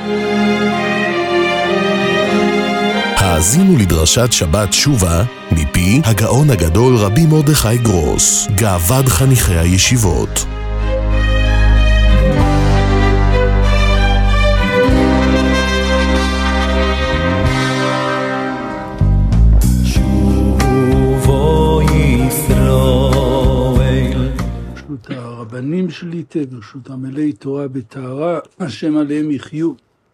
האזינו לדרשת שבת תשובה מפי הגאון הגדול רבי מרדכי גרוס, גאוות חניכי הישיבות. ברשות הרבנים שליטה, ברשות עמלי תורה בטהרה, השם עליהם יחיו.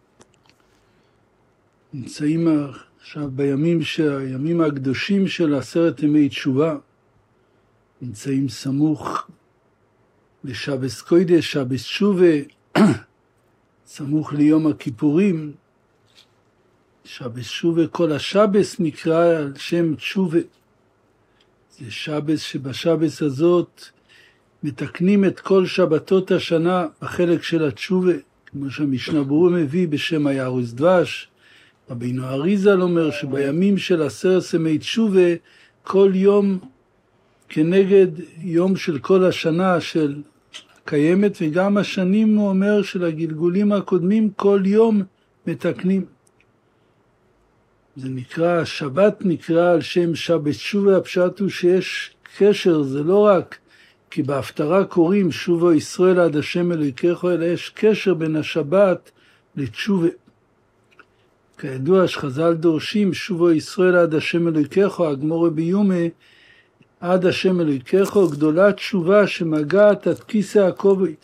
נמצאים עכשיו הימים הקדושים של 10 ימי תשובה, נמצאים סמוך לשבס קודש, שבס תשובה, סמוך ליום הכיפורים. שבס תשובה, כל השבס נקרא על שם תשובה. זה שבס שבשבס הזאת מתקנים את כל שבתות השנה בחלק של התשובה, כמו שהמשנה ברורה מביא בשם היערוס דבש. רבינו אריזל אומר שבימים של 10 ימי תשובה, כל יום כנגד יום של כל השנה של קיימת, וגם השנים הוא אומר של הגלגולים הקודמים, כל יום מתקנים. זה נקרא, שבת נקרא על שם שבת תשובה. הפשט הוא שיש קשר, זה לא רק כי בהפטרה קוראים שובו ישראל עד השם אלוהיכך, אלא יש קשר בין השבת לתשובה. כידוע שחז"ל דורשים שובו ישראל עד השם אלוהיכך, הגמרא ביומא עד השם אלוהיכך, גדולה תשובה שמגעת עד כיסא הכובד.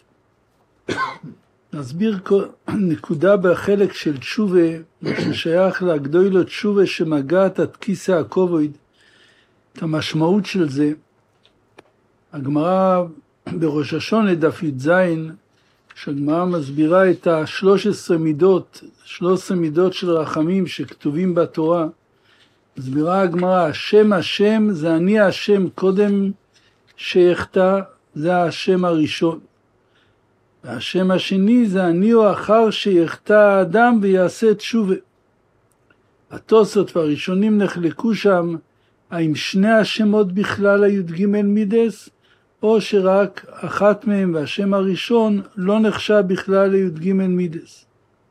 נסביר נקודה בחלק של תשובה, ששייך לגדולת תשובה שמגעת עד כיסא הכובד, את המשמעות של זה. הגמרא בראש השונה דף י"ז, שהגמרא מסבירה את 13 מידות של רחמים שכתובים בתורה. מסבירה הגמרא, השם זה אני השם קודם שיחטא, זה השם הראשון. והשם השני זה אני או אחר שיחטא האדם ויעשה תשובה. התוספות והראשונים נחלקו שם, האם שני השמות בכלל הי"ג מידס, או שרק אחת מהם והשם הראשון לא נחשב בכלל לי"ג מידס.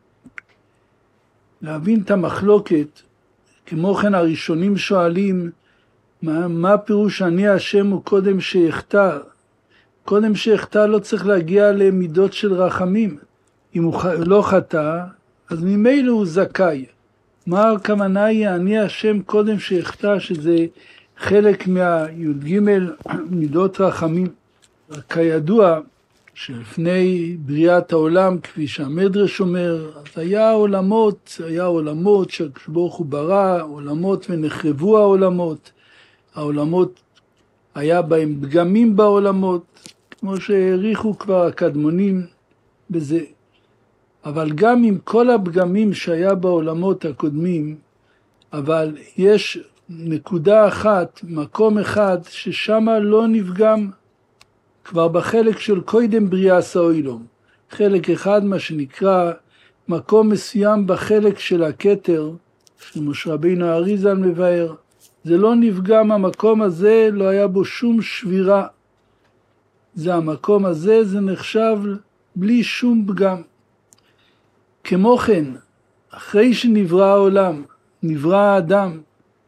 להבין את המחלוקת, כמו כן הראשונים שואלים, מה פירוש אני השם הוא קודם שיחטא? קודם שיחטא לא צריך להגיע למידות של רחמים. אם הוא לא חטא, אז ממילא הוא זכאי. מה הכוונה היא אני השם קודם שיחטא, שזה חלק מהי"ג מידות רחמים. כידוע שלפני בריאת העולם, כפי שהמדרש אומר, אז היה עולמות שהקדוש הוא ברא, עולמות ונחרבו העולמות היה בהם פגמים בעולמות, כמו שהעריכו כבר הקדמונים בזה. אבל גם עם כל הפגמים שהיה בעולמות הקודמים, אבל יש נקודה אחת, מקום אחד, ששם לא נפגם, כבר בחלק של קודם בריאת העולם. חלק אחד, מה שנקרא, מקום מסוים בחלק של הכתר, שמשה רבינו אריזל מבאר, זה לא נפגם, המקום הזה לא היה בו שום שבירה. זה המקום הזה, זה נחשב בלי שום פגם. כמו כן, אחרי שנברא העולם, נברא האדם,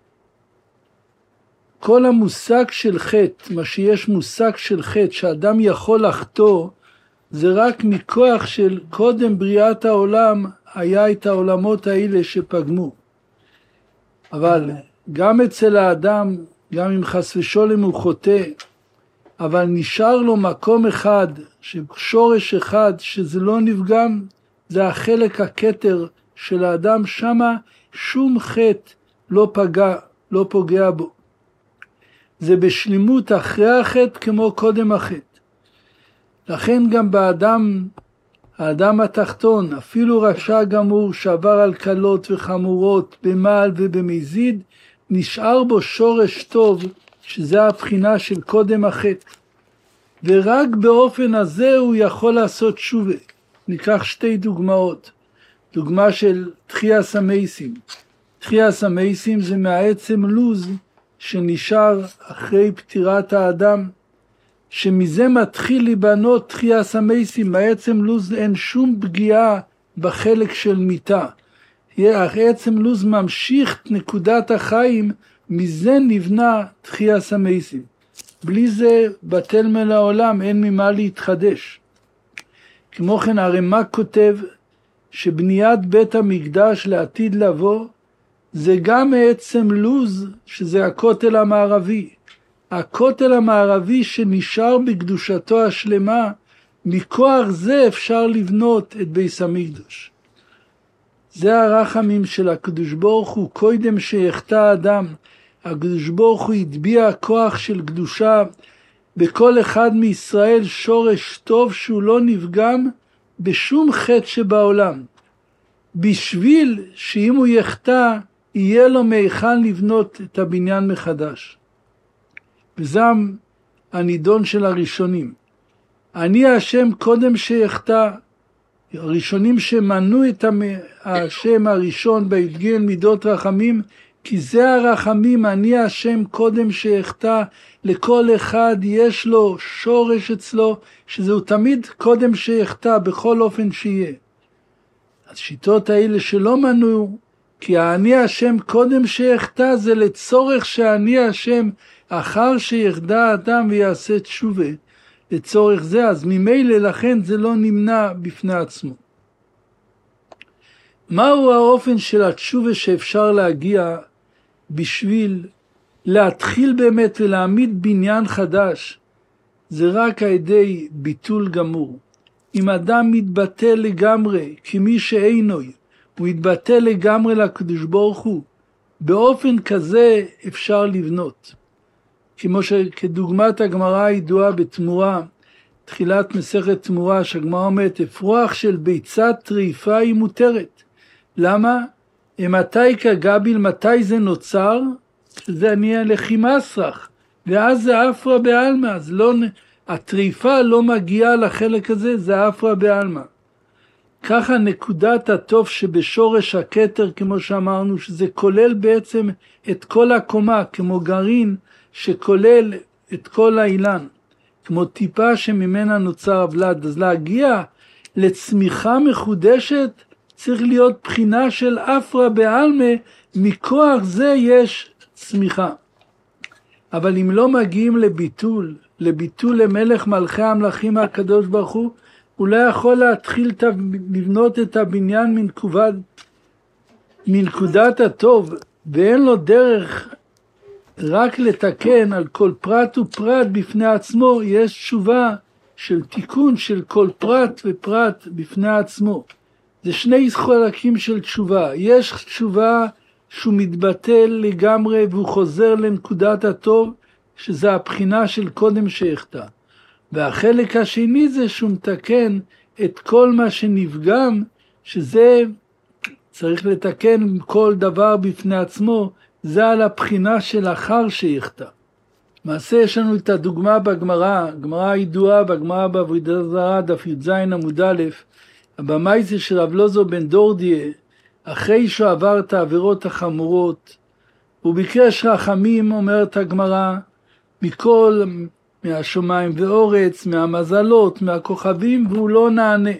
כל המושג של חטא, מה שיש מושג של חטא, שאדם יכול לחטוא, זה רק מכוח של קודם בריאת העולם, היה את העולמות האלה שפגמו. אבל גם אצל האדם, גם אם חס ושלום הוא חוטא, אבל נשאר לו מקום אחד, שורש אחד, שזה לא נפגם, זה החלק הכתר של האדם, שמה שום חטא לא פוגע בו. זה בשלימות אחרי החטא כמו קודם החטא. לכן גם האדם התחתון, אפילו רשע גמור שעבר על קלות וחמורות, במעל ובמזיד, נשאר בו שורש טוב, שזה הבחינה של קודם החטא. ורק באופן הזה הוא יכול לעשות תשובה. ניקח 2 דוגמאות. דוגמה של תחיית המתים. תחיית המתים זה מהעצם לוז שנשאר אחרי פטירת האדם, שמזה מתחיל להיבנות תחיית המתים. מהעצם לוז אין שום פגיעה בחלק של מיטה. עצם לוז ממשיך את נקודת החיים, מזה נבנה תחיית המתים. בלי זה בטל מן העולם, אין ממה להתחדש. כמו כן הרמ"א כותב שבניית בית המקדש לעתיד לבוא, זה גם עצם לוז שזה הכותל המערבי. הכותל המערבי שנשאר בקדושתו השלמה, מכוח זה אפשר לבנות את בית המקדש. זה הרחמים של הקדוש ברוך הוא, קודם שיחטא האדם, הקדוש ברוך הוא הטביע כוח של קדושה בכל אחד מישראל, שורש טוב שהוא לא נפגם בשום חטא שבעולם. בשביל שאם הוא יחטא, יהיה לו מהיכן לבנות את הבניין מחדש. וזה הנידון של הראשונים. אני השם קודם שיחטא. הראשונים שמנו את השם הראשון בי"ג מידות רחמים, כי זה הרחמים, אני השם קודם שיחטא. לכל אחד יש לו שורש אצלו, שזהו תמיד קודם שיחטא בכל אופן שיהיה. השיטות האלה שלא מנו, כי אני השם קודם שיחטא, זה לצורך שאני השם אחר שיחטא האדם ויעשה תשובה. לצורך זה, אז ממילא לכן זה לא נמנע בפני עצמו. מהו האופן של התשובה שאפשר להגיע בשביל להתחיל באמת ולהעמיד בניין חדש? זה רק על ידי ביטול גמור. אם אדם מתבטל לגמרי, כמי שאינוי, הוא מתבטל לגמרי לקדוש ברוך הוא, באופן כזה אפשר לבנות. כמו שכדוגמת הגמרא הידועה בתמורה, תחילת מסכת תמורה, שהגמרא אומרת, אפרוח של ביצת טריפה היא מותרת. למה? מתי כגביל, מתי זה נוצר? זה נהיה לחימסרח, ואז זה אפרה בעלמא, אז לא, הטריפה לא מגיעה לחלק הזה, זה אפרה בעלמא. ככה נקודת הטוב שבשורש הכתר, כמו שאמרנו, שזה כולל בעצם את כל הקומה, כמו גרעין שכולל את כל האילן, כמו טיפה שממנה נוצר הוולד. אז להגיע לצמיחה מחודשת, צריך להיות בחינה של אפרה בעלמא, מכוח זה יש צמיחה. אבל אם לא מגיעים לביטול למלך מלכי המלכים הקדוש ברוך הוא לא יכול להתחיל לבנות את הבניין מנקודת הטוב, ואין לו דרך רק לתקן על כל פרט ופרט בפני עצמו. יש תשובה של תיקון של כל פרט ופרט בפני עצמו. זה שני חלקים של תשובה. יש תשובה שהוא מתבטל לגמרי והוא חוזר לנקודת הטוב, שזה הבחינה של קודם שיחטא. והחלק השני זה שהוא מתקן את כל מה שנפגם, שזה צריך לתקן כל דבר בפני עצמו, זה על הבחינה של אחר שיחטא. מעשה יש לנו את הדוגמה בגמרא, גמרא הידועה בגמרא בעבודה זרה, דף י"ז עמוד א', במייסה של רב לוזו בן דורדיה, אחרי שהוא עבר את העבירות החמורות, הוא ביקש רחמים, אומרת הגמרא, מכל, מהשמיים ואורץ, מהמזלות, מהכוכבים, והוא לא נענה.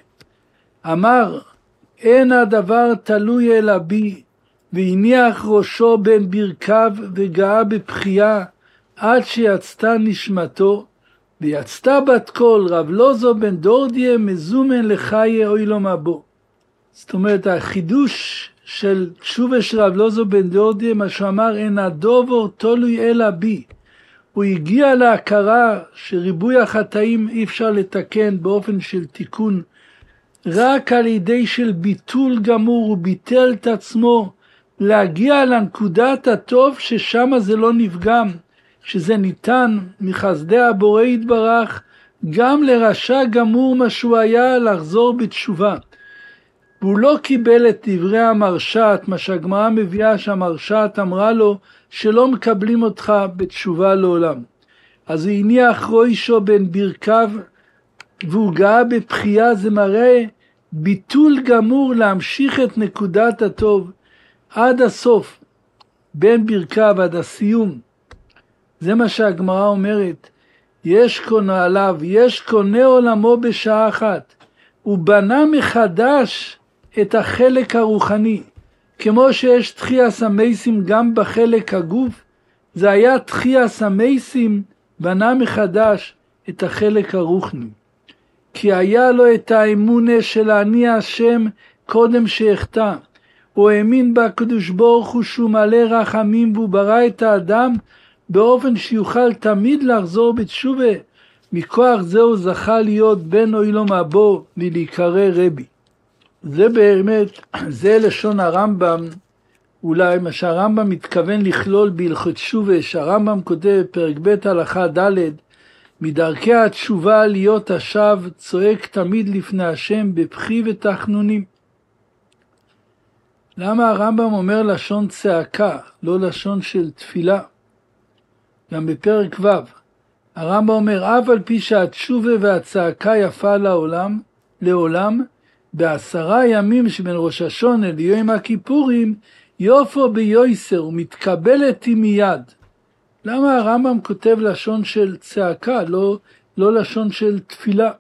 אמר, אין הדבר תלוי אלא בי, והניח ראשו בין ברכיו וגאה בבכייה, עד שיצתה נשמתו, ויצתה בת קול, רב לוזו בן דורדיה מזומן לחיי אוילום הבו. זאת אומרת, החידוש של תשובה של רב לוזו בן דורדיה, מה שאמר, אין הדובר תלוי אלא בי. הוא הגיע להכרה שריבוי החטאים אי אפשר לתקן באופן של תיקון, רק על ידי של ביטול גמור, הוא ביטל את עצמו, להגיע לנקודת הטוב ששם זה לא נפגם, שזה ניתן מחסדי הבורא יתברך, גם לרשע גמור מה שהוא היה לחזור בתשובה. והוא לא קיבל את דברי המרשעת, מה שהגמרא מביאה שהמרשעת אמרה לו, שלא מקבלים אותך בתשובה לעולם. אז הוא הניח ראשו בין ברכיו, והוא גאה בבכייה, זה מראה ביטול גמור להמשיך את נקודת הטוב עד הסוף, בין ברכיו עד הסיום. זה מה שהגמרא אומרת, יש קונה עליו, יש קונה עולמו בשעה אחת. הוא בנה מחדש את החלק הרוחני. כמו שיש תחייס המייסים גם בחלק הגוף, זה היה תחייס המייסים בנה מחדש את החלק הרוחני. כי היה לו את האמונה של אני השם קודם שיחטא. הוא האמין בקדוש ברוך הוא שהוא מלא רחמים, והוא ברא את האדם באופן שיוכל תמיד לחזור בתשובה. מכוח זה הוא זכה להיות בן אוילום אבו ולהיקרא רבי. זה באמת, זה לשון הרמב"ם, אולי מה שהרמב"ם מתכוון לכלול בהלכות תשובה, שהרמב"ם כותב פרק ב' הלכה ד', מדרכי התשובה להיות השב צועק תמיד לפני השם בבכי ותחנונים. למה הרמב"ם אומר לשון צעקה, לא לשון של תפילה? גם בפרק ו' הרמב"ם אומר, אף על פי שהתשובה והצעקה יפה לעולם, ב10 ימים שבין ראש השונה ליום הכיפורים, יופו ביוסר ומתקבלת היא מיד. למה הרמב"ם כותב לשון של צעקה, לא לשון של תפילה?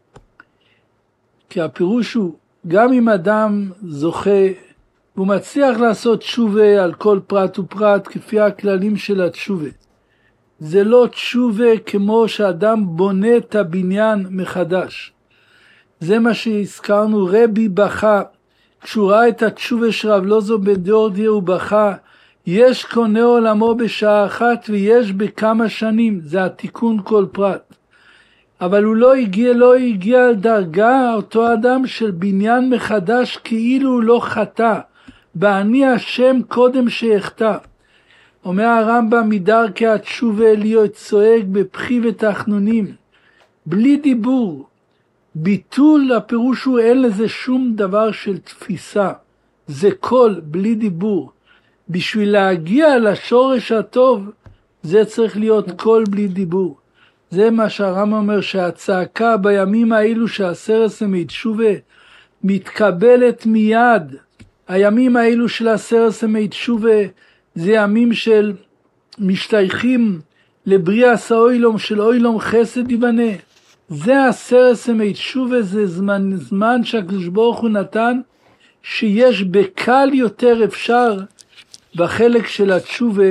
כי הפירוש הוא, גם אם אדם זוכה, הוא מצליח לעשות תשובה על כל פרט ופרט כפי הכללים של התשובה. זה לא תשובה כמו שאדם בונה את הבניין מחדש. זה מה שהזכרנו, רבי בכה, כשהוא ראה את התשובה של רב לוזו בן דורדיה הוא בכה, יש קונה עולמו בשעה אחת ויש בכמה שנים, זה התיקון כל פרט. אבל הוא לא הגיע לדרגה אותו אדם של בניין מחדש כאילו הוא לא חטא, באני השם קודם שיחטא. אומר הרמב"ם מדרכי התשובה להיות צועק בבכי ותחנונים, בלי דיבור. ביטול הפירוש הוא אין לזה שום דבר של תפיסה, זה קול בלי דיבור. בשביל להגיע לשורש הטוב זה צריך להיות קול בלי דיבור. זה מה שהרמב"ם אומר, שהצעקה בימים האלו שהעשרת ימי תשובה מתקבלת מיד. הימים האלו של העשרת ימי תשובה זה ימים של משתייכים לבריאת האוילום של אוילום חסד יבנה. זה 10 ימי תשובה, זה זמן שהקדוש ברוך הוא נתן, שיש בקל יותר אפשר בחלק של התשובה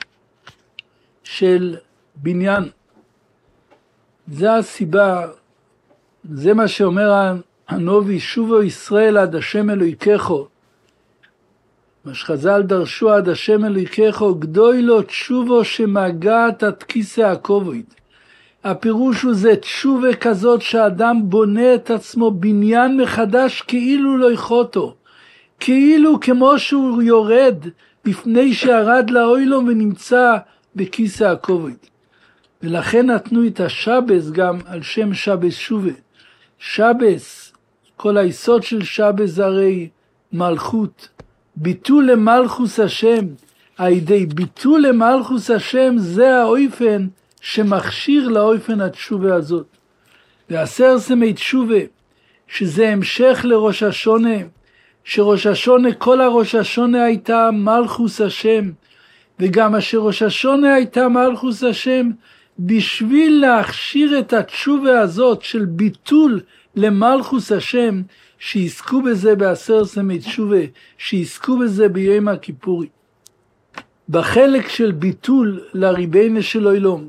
של בניין. זה הסיבה, זה מה שאומר הנובי, שובו ישראל עד השם אלוהיכךו. מה שחז"ל דרשו עד השם אלוהיכךו, גדוי לו תשובו שמגעת עד כיסא הכובד. הפירוש הוא זה תשובה כזאת שאדם בונה את עצמו בניין מחדש כאילו לא יחוטו. כאילו כמו שהוא יורד לפני שירד לאוילום ונמצא בכיסא הכובד. ולכן נתנו את השבס גם על שם שבס שובה. שבס, כל היסוד של שבס הרי מלכות. ביטול למלכוס השם. הידי ביטול למלכוס השם זה האופן שמכשיר לאופן התשובה הזאת. ועשר ימי תשובה, שזה המשך לראש השונה, שראש השונה, כל הראש השונה הייתה מלכוס השם, וגם אשר ראש השונה הייתה מלכוס השם, בשביל להכשיר את התשובה הזאת של ביטול למלכוס השם, שיזכו בזה בעשר ימי תשובה, שיזכו בזה ביום הכיפורי. בחלק של ביטול לריביינו של אוילום,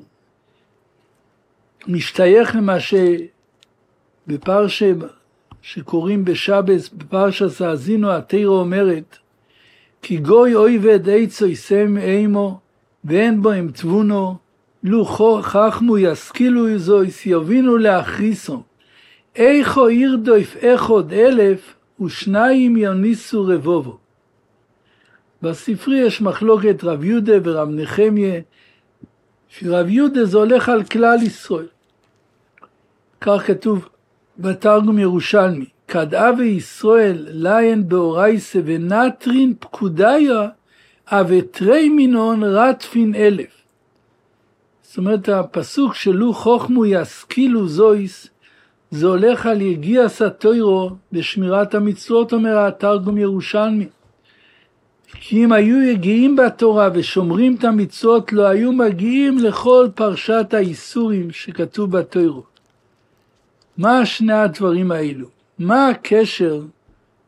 משתייך למה שבפרשה שקוראים בשבס, בפרשת האזינו התורה אומרת, כי גוי אויבד עצו יסם אימו, ואין בו הם תבונו, לו חכמו ישכילו זויס, יבינו להכריסו. איכו ירדוף אחד 1000, ושניים יוניסו רבובו. בספרי יש מחלוקת רב יהודה ורב נחמיה, שרב יהודה זה הולך על כלל ישראל. כך כתוב בתרגום ירושלמי, כדאה וישראל ליין באורייסה ונטרין פקודיה, אבטרי מינון רטפין 1000. זאת אומרת, הפסוק שלו חוכמו ישכילו זויס, זה הולך על יגיע סתוירו בשמירת המצוות, אומר התרגום ירושלמי. כי אם היו יגיעים בתורה ושומרים את המצוות, לא היו מגיעים לכל פרשת האיסורים שכתוב בתורה. מה שני הדברים האלו? מה הקשר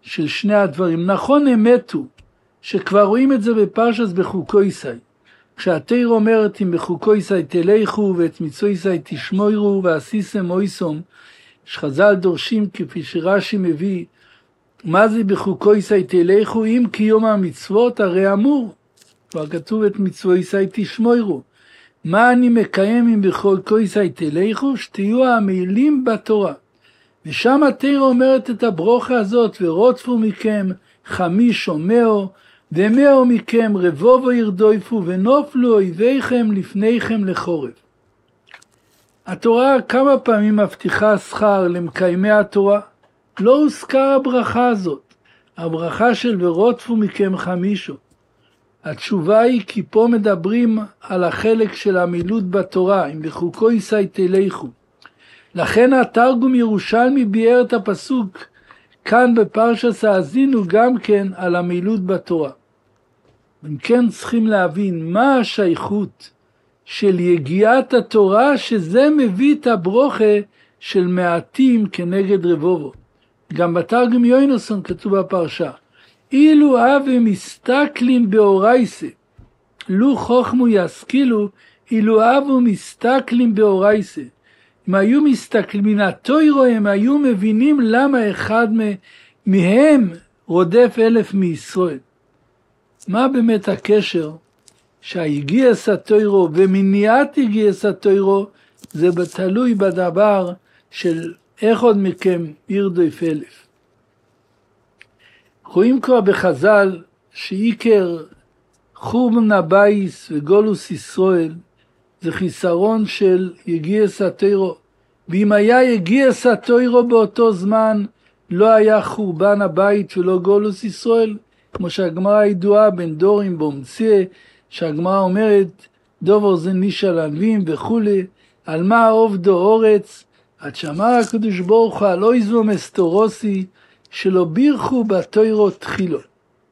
של שני הדברים. נכון אמת הוא, שכבר רואים את זה בפרשת בחוקויסאי. כשהתורה אומרת אם בחוקויסאי תלכו ואת מצויסאי תשמורו ועשיסם אויסום, שחז"ל דורשים כפי שרש"י מביא, מה זה בחוקויסאי תלכו? אם קיום המצוות הרי אמור. כבר כתוב את מצויסאי תשמורו. מה אני מקיים אם בחוקויסאי תלכו? שתהיו העמלים בתורה. ושם התורה אומרת את הברוכה הזאת, ורודפו מכם חמיש או מאה, ומאה מכם רבובו ירדופו, ונופלו אויביכם לפניכם לחורף. התורה כמה פעמים מבטיחה שכר למקיימי התורה, לא הוזכר הברכה הזאת, הברכה של ורודפו מכם חמישו. התשובה היא כי פה מדברים על החלק של המילות בתורה, אם בחוקויסאי תלכו. לכן התרגום ירושלמי ביאר את הפסוק כאן בפרשת האזינו גם כן על המילות בתורה. אם כן צריכים להבין מה השייכות של יגיעת התורה, שזה מביא את הברוכה של מעטים כנגד רבובו. גם בתרגום יוינוסון כתוב בפרשה, אילו אבי מסתכלים באורייסה, לו חוכמו ישכילו, אילו אבו מסתכלים באורייסה. אם היו מסתכלים מן התוירו, הם היו מבינים למה אחד מהם רודף 1000 מישראל. מה באמת הקשר שהגיעס התוירו ומניעת הגיעס התוירו, זה תלוי בדבר של איך עוד מכם ירדוף 1000. רואים כבר בחז"ל שעיקר חורבן הבייס וגולוס ישראל זה חיסרון של יגיעס התוירו. ואם היה יגיעס התוירו באותו זמן, לא היה חורבן הבית ולא גולוס ישראל, כמו שהגמרא הידועה בין דורים באומציה, שהגמרא אומרת, דובר זה נישא לנבים וכו', על מה עובדו אורץ, עד שאמר הקדוש ברוך הוא, לא יזו מסתורוסי, שלא בירכו בתוירו תחילו.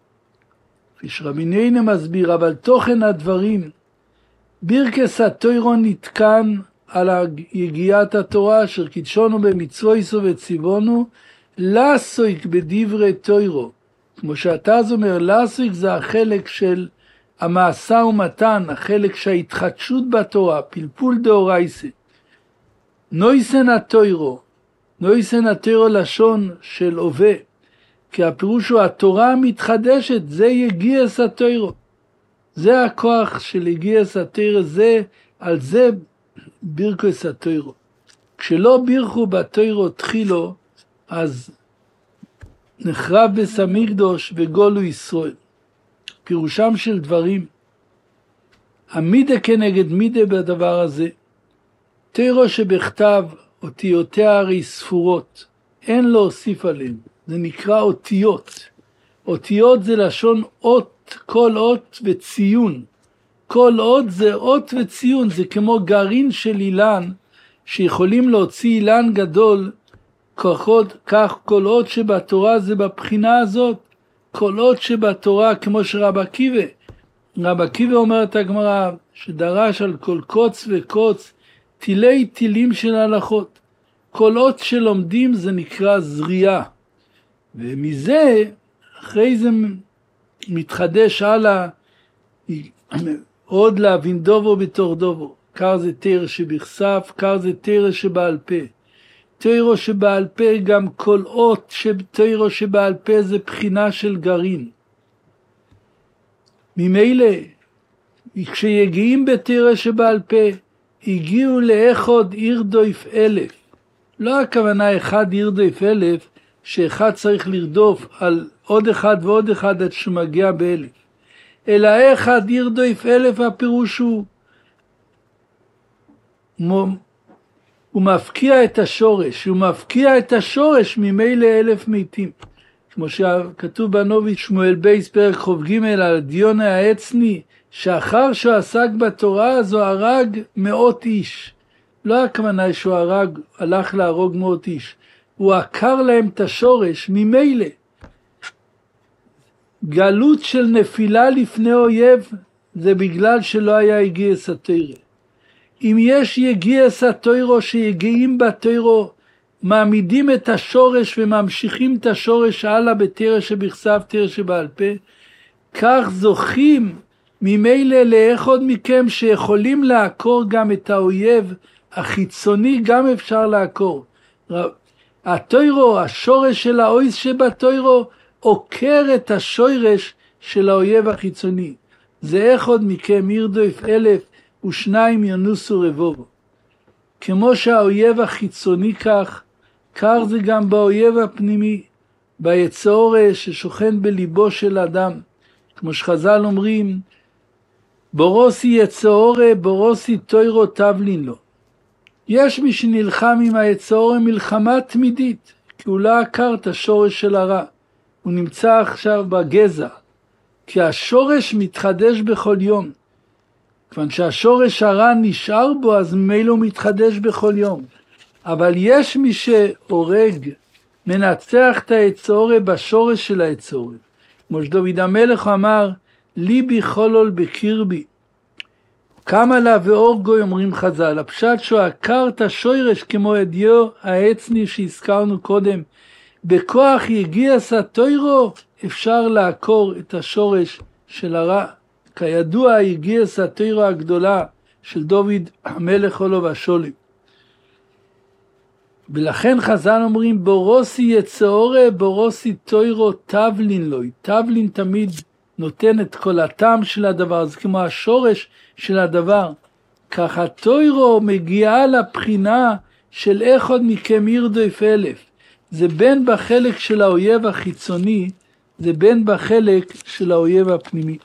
כפי שרבינינו מסביר, אבל תוכן הדברים, בירכס התוירו נתקן על יגיעת התורה, אשר קידשונו במצויסו וציוונו, לעסוק בדברי תוירו. כמו שאתה אז אומר, לעסוק זה החלק של המעשה ומתן, החלק שההתחדשות בתורה, פלפול דאורייסה. נויסן התוירו, נויסן התוירו לשון של הווה, כי הפירוש הוא התורה המתחדשת, זה יגיעס התוירו. זה הכוח של יגיעס התוירו, זה, על זה בירכוס התוירו. כשלא בירכו בתוירו תחילו, אז נחרב בית המקדש וגולו ישראל. פירושם של דברים, המידה כנגד מידה בדבר הזה, תוירו שבכתב אותיותיה הרי ספורות, אין להוסיף עליהן, זה נקרא אותיות. אותיות זה לשון אות, כל אות וציון. כל אות זה אות וציון, זה כמו גרעין של אילן, שיכולים להוציא אילן גדול, כך כל אות שבתורה זה בבחינה הזאת, כל אות שבתורה כמו שרב עקיבא. רב עקיבא אומרת הגמרא, שדרש על כל קוץ וקוץ, תילי תילים של הלכות. כל אות שלומדים זה נקרא זריעה. ומזה, אחרי זה מתחדש הלאה, עוד להבין דובו בתור דובו. קר זה תרא שבכסף, קר זה תרא שבעל פה. תרא שבעל פה, גם כל אות תרא שבעל פה זה בחינה של גרעין. ממילא, כשיגיעים בתרא שבעל פה, הגיעו לאחד ירדוף 1000. לא הכוונה אחד ירדוף 1000, שאחד צריך לרדוף על עוד אחד ועוד אחד עד שמגיע ב1000. אלא אחד ירדוף 1000, הפירוש הוא מפקיע את השורש, הוא מפקיע את השורש ממילא 1000 מתים. כמו שכתוב בנוביץ שמואל בייס פרק חוב ג' על דיון העצני, שאחר שהוא עסק בתורה הזו הרג 100 איש. לא הכוונה שהוא הלך להרוג 100 איש. הוא עקר להם את השורש ממילא. גלות של נפילה לפני אויב זה בגלל שלא היה יגיעס התוירו. אם יש יגיעס התוירו שיגיעים בתוירו, מעמידים את השורש וממשיכים את השורש הלאה בתרא שבכסף תרא שבעל פה, כך זוכים ממילא לאחד מכם שיכולים לעקור גם את האויב החיצוני, גם אפשר לעקור. התוירו, השורש של האויס שבתוירו, עוקר את השורש של האויב החיצוני. זה אחד מכם ירדוף 1,000 ושניים ינוסו רבובו. כמו שהאויב החיצוני כך זה גם באויב הפנימי, ביצור ששוכן בליבו של אדם. כמו שחז"ל אומרים, בורוסי יצור, בורוסי תוירו תבלין לו. יש מי שנלחם עם היצור מלחמה תמידית, כי הוא לא עקר את השורש של הרע. הוא נמצא עכשיו בגזע, כי השורש מתחדש בכל יום. כיוון שהשורש הרע נשאר בו, אז ממילא הוא מתחדש בכל יום. אבל יש מי שהורג, מנצח את היצור בשורש של היצור. כמו שדוד המלך אמר, ליבי חולול בקרבי. כמה לה ואורגוי אומרים חז"ל, הפשט שהוא עקר את השורש כמו הדיו העצני שהזכרנו קודם, בכוח יגיע סתוירו אפשר לעקור את השורש של הרע. כידוע יגיע סתוירו הגדולה של דוד המלך חולו והשולים. ולכן חז"ל אומרים בורוסי יצאורה בורוסי תוירו תבלין לוי. תבלין תמיד נותן את כל הטעם של הדבר, זה כמו השורש של הדבר. ככה תוירו מגיעה לבחינה של אחד מכם ירדוף 1,000. זה בין בחלק של האויב החיצוני, זה בין בחלק של האויב הפנימי.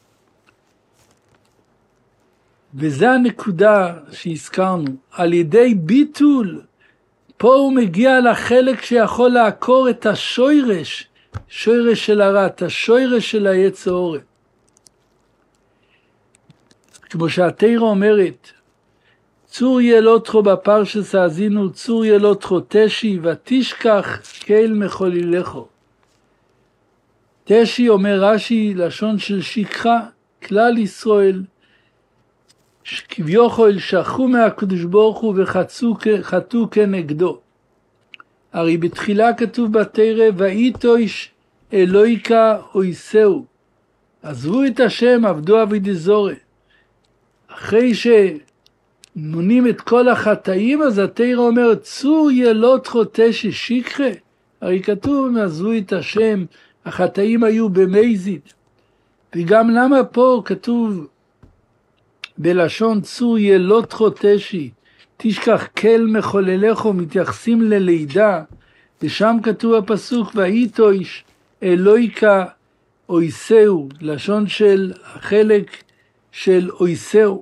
וזה הנקודה שהזכרנו. על ידי ביטול, פה הוא מגיע לחלק שיכול לעקור את השורש, שורש של הרע, את השורש של היצור. כמו שהתורה אומרת, צור ילותחו בפרשס האזינו, צור ילותחו תשי ותשכח כל מחולילךו. תשי אומר רש"י, לשון של שכחה, כלל ישראל, כביכול שכחו מהקדוש ברוך הוא וחטאו כנגדו. הרי בתחילה כתוב בתורה, ואיתוש אלוהיקה אויסהו. עזבו את השם, עבדו עבדי זורה. אחרי שמונים את כל החטאים, אז התורה אומרת, צור ילותחו תשי שכחה. הרי כתוב, עזבו את השם, החטאים היו במזיד. וגם למה פה כתוב בלשון צור ילותחו תשי, תשכח כל מחוללךו, מתייחסים ללידה, ושם כתוב הפסוק, ואיתוש אלוהיקה אויסהו, לשון של החלק של אויסהו.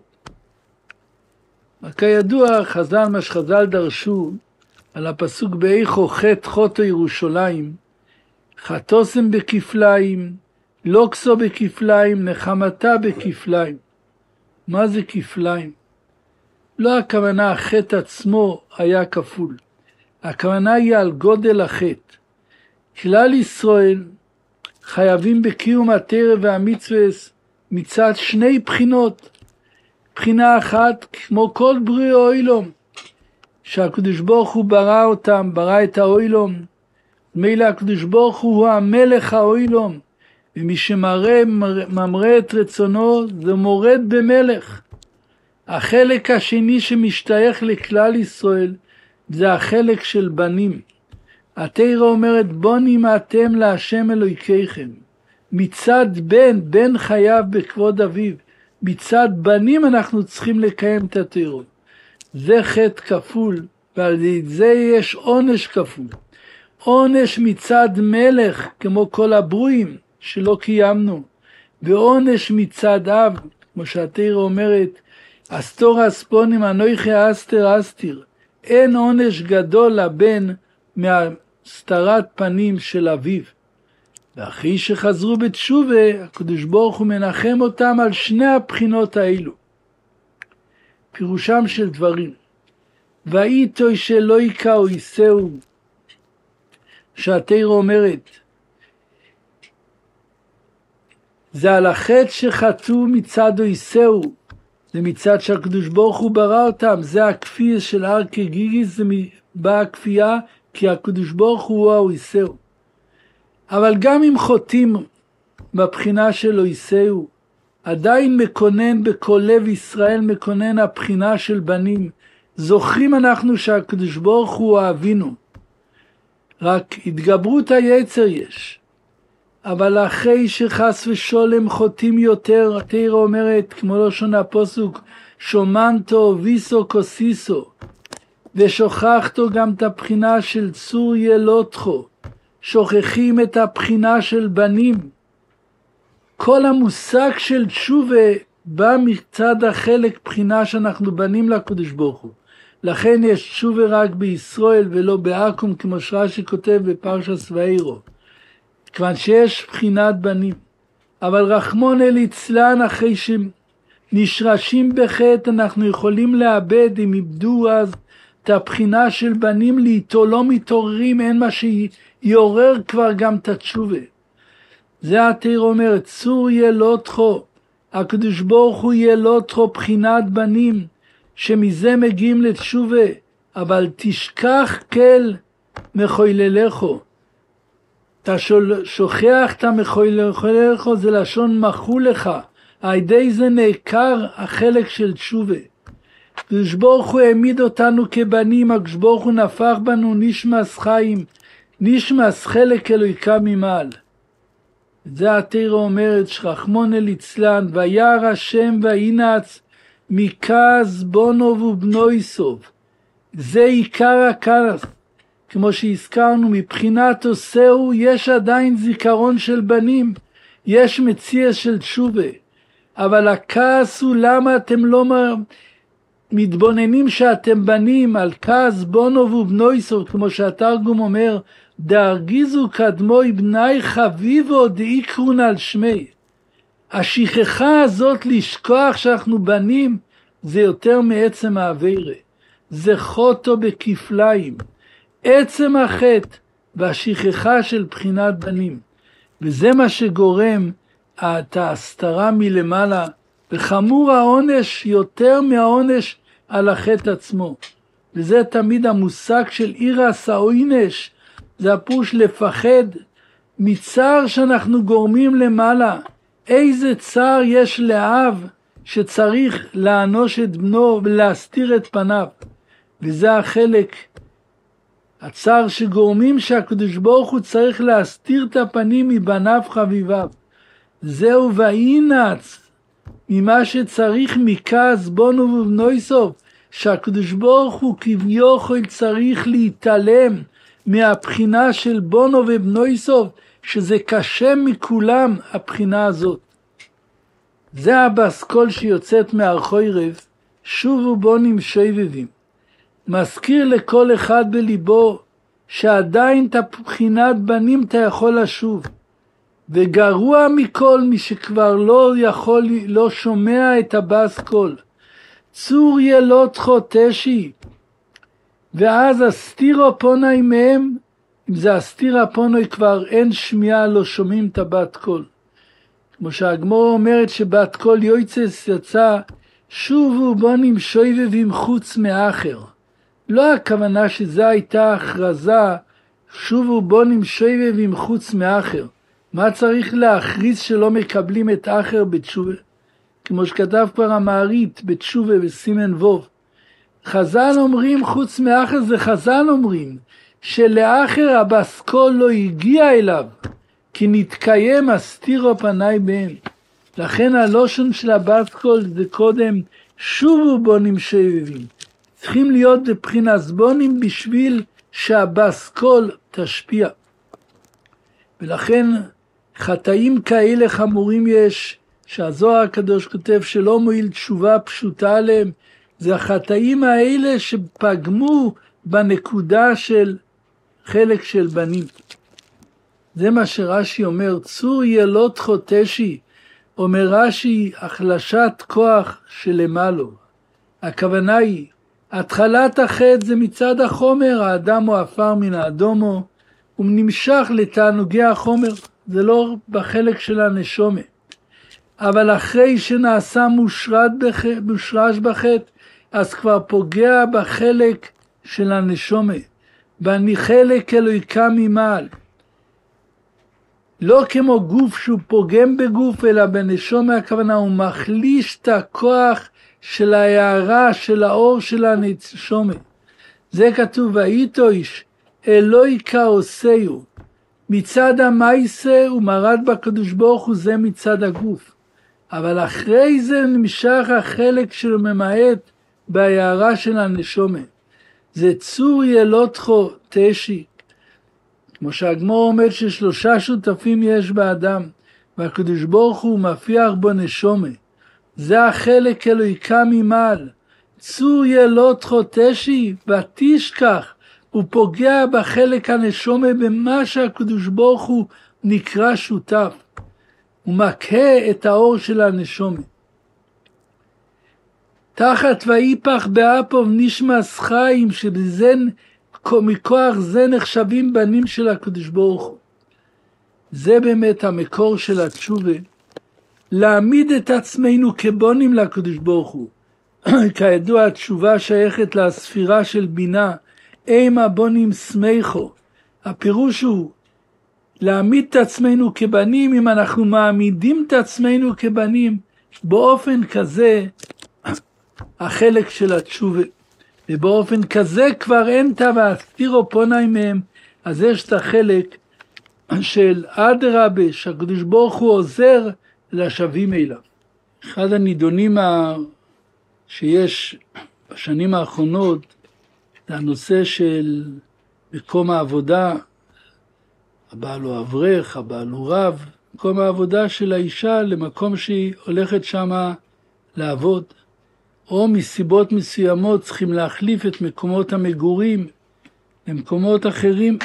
כידוע חז"ל, מה שחז"ל דרשו על הפסוק באיכו חטא חוטו ירושלים, חטוסם בכפליים, לוקסו בכפליים, נחמתה בכפליים. מה זה כפליים? לא הכוונה החטא עצמו היה כפול. הכוונה היא על גודל החטא. כלל ישראל חייבים בקיום התורה והמצווה מצד שני בחינות. בחינה אחת, כמו כל בריאי אוילום, שהקדוש ברוך הוא ברא אותם, ברא את האוילום. מילא הקדוש ברוך הוא המלך האוילום, ומי שממרה את רצונו זה מורד במלך. החלק השני שמשתייך לכלל ישראל זה החלק של בנים. התורה אומרת בונים אתם להשם אלוהיכם. מצד בן חייב בכבוד אביו. מצד בנים אנחנו צריכים לקיים את התורה. זה חטא כפול, ועל זה יש עונש כפול. עונש מצד מלך כמו כל הברואים שלא קיימנו, ועונש מצד אב, כמו שהתורה אומרת, אסתור אספונים אנוכי אסתר אסתיר. אין עונש גדול לבן מהסתרת פנים של אביו. ואחרי שחזרו בתשובה, הקדוש ברוך הוא מנחם אותם על שני הבחינות האלו. פירושם של דברים. ואיתוש אלוהיקה אויסהו, שהתורה אומרת, זה על החטא שחטאו מצד אויסהו, זה מצד שהקדוש ברוך הוא ברא אותם, זה הכפייה של הר כגיגיס, זה באה הכפייה, כי הקדוש ברוך הוא האויסהו. אבל גם אם חוטאים בבחינה של אויסהו, עדיין מקונן בכל לב ישראל, מקונן הבחינה של בנים. זוכרים אנחנו שהקדוש ברוך הוא אבינו. רק התגברות היצר יש. אבל אחרי שחס ושולם חוטאים יותר, התורה אומרת, כמו לשון הפסוק, שומנתו ויסו כוסיסו, ושוכחתו גם את הבחינה של צור ילותחו, שוכחים את הבחינה של בנים. כל המושג של תשובה בא מצד החלק בחינה שאנחנו בנים לקדוש ברוך הוא. לכן יש תשובה רק בישראל ולא בעכו"ם, כמו שרש"י כותב בפרשת ואירו. כיוון שיש בחינת בנים. אבל רחמון ליצלן, אחרי שנשרשים בחטא, אנחנו יכולים לאבד, אם איבדו אז את הבחינה של בנים, לאיתו לא מתעוררים, אין מה שיעורר כבר גם את התשובה. זה התורה אומרת, צור ילותחו, הקדוש ברוך הוא ילותחו בחינת בנים, שמזה מגיעים לתשובה, אבל תשכח כל מחוללךו. אתה שוכח את המחוללךו, זה לשון מחו לך, על ידי זה נעקר החלק של תשובה. הקדוש ברוך הוא העמיד אותנו כבנים, הקדוש ברוך הוא נפח בנו נשמס חיים, נשמס חלק אלוהיקה ממעל. זה התורה אומרת, שרחמון ליצלן, וירא השם וינץ מכעס בונו ובנו סוף. זה עיקר הכעס. כמו שהזכרנו, מבחינת עושהו יש עדיין זיכרון של בנים, יש מציע של תשובה. אבל הכעס הוא למה אתם לא מתבוננים שאתם בנים, על כעס בונו ובנו סוף, כמו שהתרגום אומר, דארגיזו קדמוי בני חביבו דאיקרון על שמי. השכחה הזאת לשכוח שאנחנו בנים, זה יותר מעצם העבירה. זה חוטו בכפליים. עצם החטא והשכחה של בחינת בנים. וזה מה שגורם את ההסתרה מלמעלה, וחמור העונש יותר מהעונש על החטא עצמו. וזה תמיד המושג של אירס העונש, זה הפירוש לפחד מצער שאנחנו גורמים למעלה. איזה צער יש לאב שצריך לענוש את בנו ולהסתיר את פניו. וזה החלק, הצער שגורמים שהקדוש ברוך הוא צריך להסתיר את הפנים מבניו חביביו. זהו וינץ ממה שצריך מכעס בונו ובנו סוף, שהקדוש ברוך הוא כביכול צריך להתעלם מהבחינה של בונו ובנו סוף, שזה קשה מכולם הבחינה הזאת. זה הבסקול שיוצאת מהרחוירב, שובו בונים שובבים. מזכיר לכל אחד בליבו שעדיין את הבחינת בנים אתה יכול לשוב. וגרוע מכל מי שכבר לא שומע את הבסקול. צור ילותחו תשי. ואז הסתירו פונאי מהם, אם זה הסתירה פונאי כבר אין שמיעה, לא שומעים את הבת קול. כמו שהגמור אומרת שבת קול יויצס יצא, שובו בונים שובבים חוץ מאחר. לא הכוונה שזה הייתה הכרזה, שובו בונים שובבים חוץ מאחר. מה צריך להכריז שלא מקבלים את אחר בתשובה? כמו שכתב כבר המערית בתשובה בסימן ווב. חז"ל אומרים חוץ מאחר, זה חז"ל אומרים שלאחר הבסקול לא הגיע אליו, כי נתקיים הסתירו פניי בהם. לכן הלושן של הבסקול זה קודם שובו בונים שובבים. צריכים להיות בבחינת בונים בשביל שהבסקול תשפיע. ולכן חטאים כאלה חמורים יש, שהזוהר הקדוש כותב שלא מועיל תשובה פשוטה עליהם, זה החטאים האלה שפגמו בנקודה של חלק של בנים. זה מה שרש"י אומר, צור ילותחו תשי, אומר רש"י, החלשת כוח שלמעלו. הכוונה היא, התחלת החטא זה מצד החומר, האדם הוא עפר מן האדומו, הוא נמשך לתענוגי החומר, זה לא בחלק של הנשומה. אבל אחרי שנעשה מושרש בחטא, אז כבר פוגע בחלק של הנשומה, ואני חלק אלוהיקה ממעל. לא כמו גוף שהוא פוגם בגוף, אלא בנשומה הכוונה, הוא מחליש את הכוח של ההערה, של האור של הנשומה. זה כתוב, ואיתו איש, אלוהיקה עושהו. מצד המייסה הוא מרד בקדוש ברוך הוא, זה מצד הגוף. אבל אחרי זה נמשך החלק שלו ממעט בהערה של הנשומה. זה צור ילותחו תשי. כמו שהגמור אומר ששלושה שותפים יש באדם, והקדוש ברוך הוא מפיח בו נשומה. זה החלק אלוהיקה ממעל. צור ילותחו תשי ותשכח. הוא פוגע בחלק הנשומה במה שהקדוש ברוך הוא נקרא שותף. הוא מכה את האור של הנשומה. תחת ואיפך באפוב נשמס חיים, מכוח זה נחשבים בנים של הקדוש ברוך הוא. זה באמת המקור של התשובה, להעמיד את עצמנו כבונים לקדוש ברוך הוא. כידוע התשובה שייכת לספירה של בינה, אימה בונים סמיכו. הפירוש הוא להעמיד את עצמנו כבנים. אם אנחנו מעמידים את עצמנו כבנים, באופן כזה החלק של התשובה. ובאופן כזה כבר אין תווה, סתירו פונאי מהם. אז יש את החלק של אדרבה, שהקדוש ברוך הוא עוזר לשווים אליו. אחד הנידונים שיש בשנים האחרונות, זה הנושא של מקום העבודה, הבעל הוא אברך, הבעל הוא רב, מקום העבודה של האישה למקום שהיא הולכת שמה לעבוד. או מסיבות מסוימות צריכים להחליף את מקומות המגורים למקומות אחרים.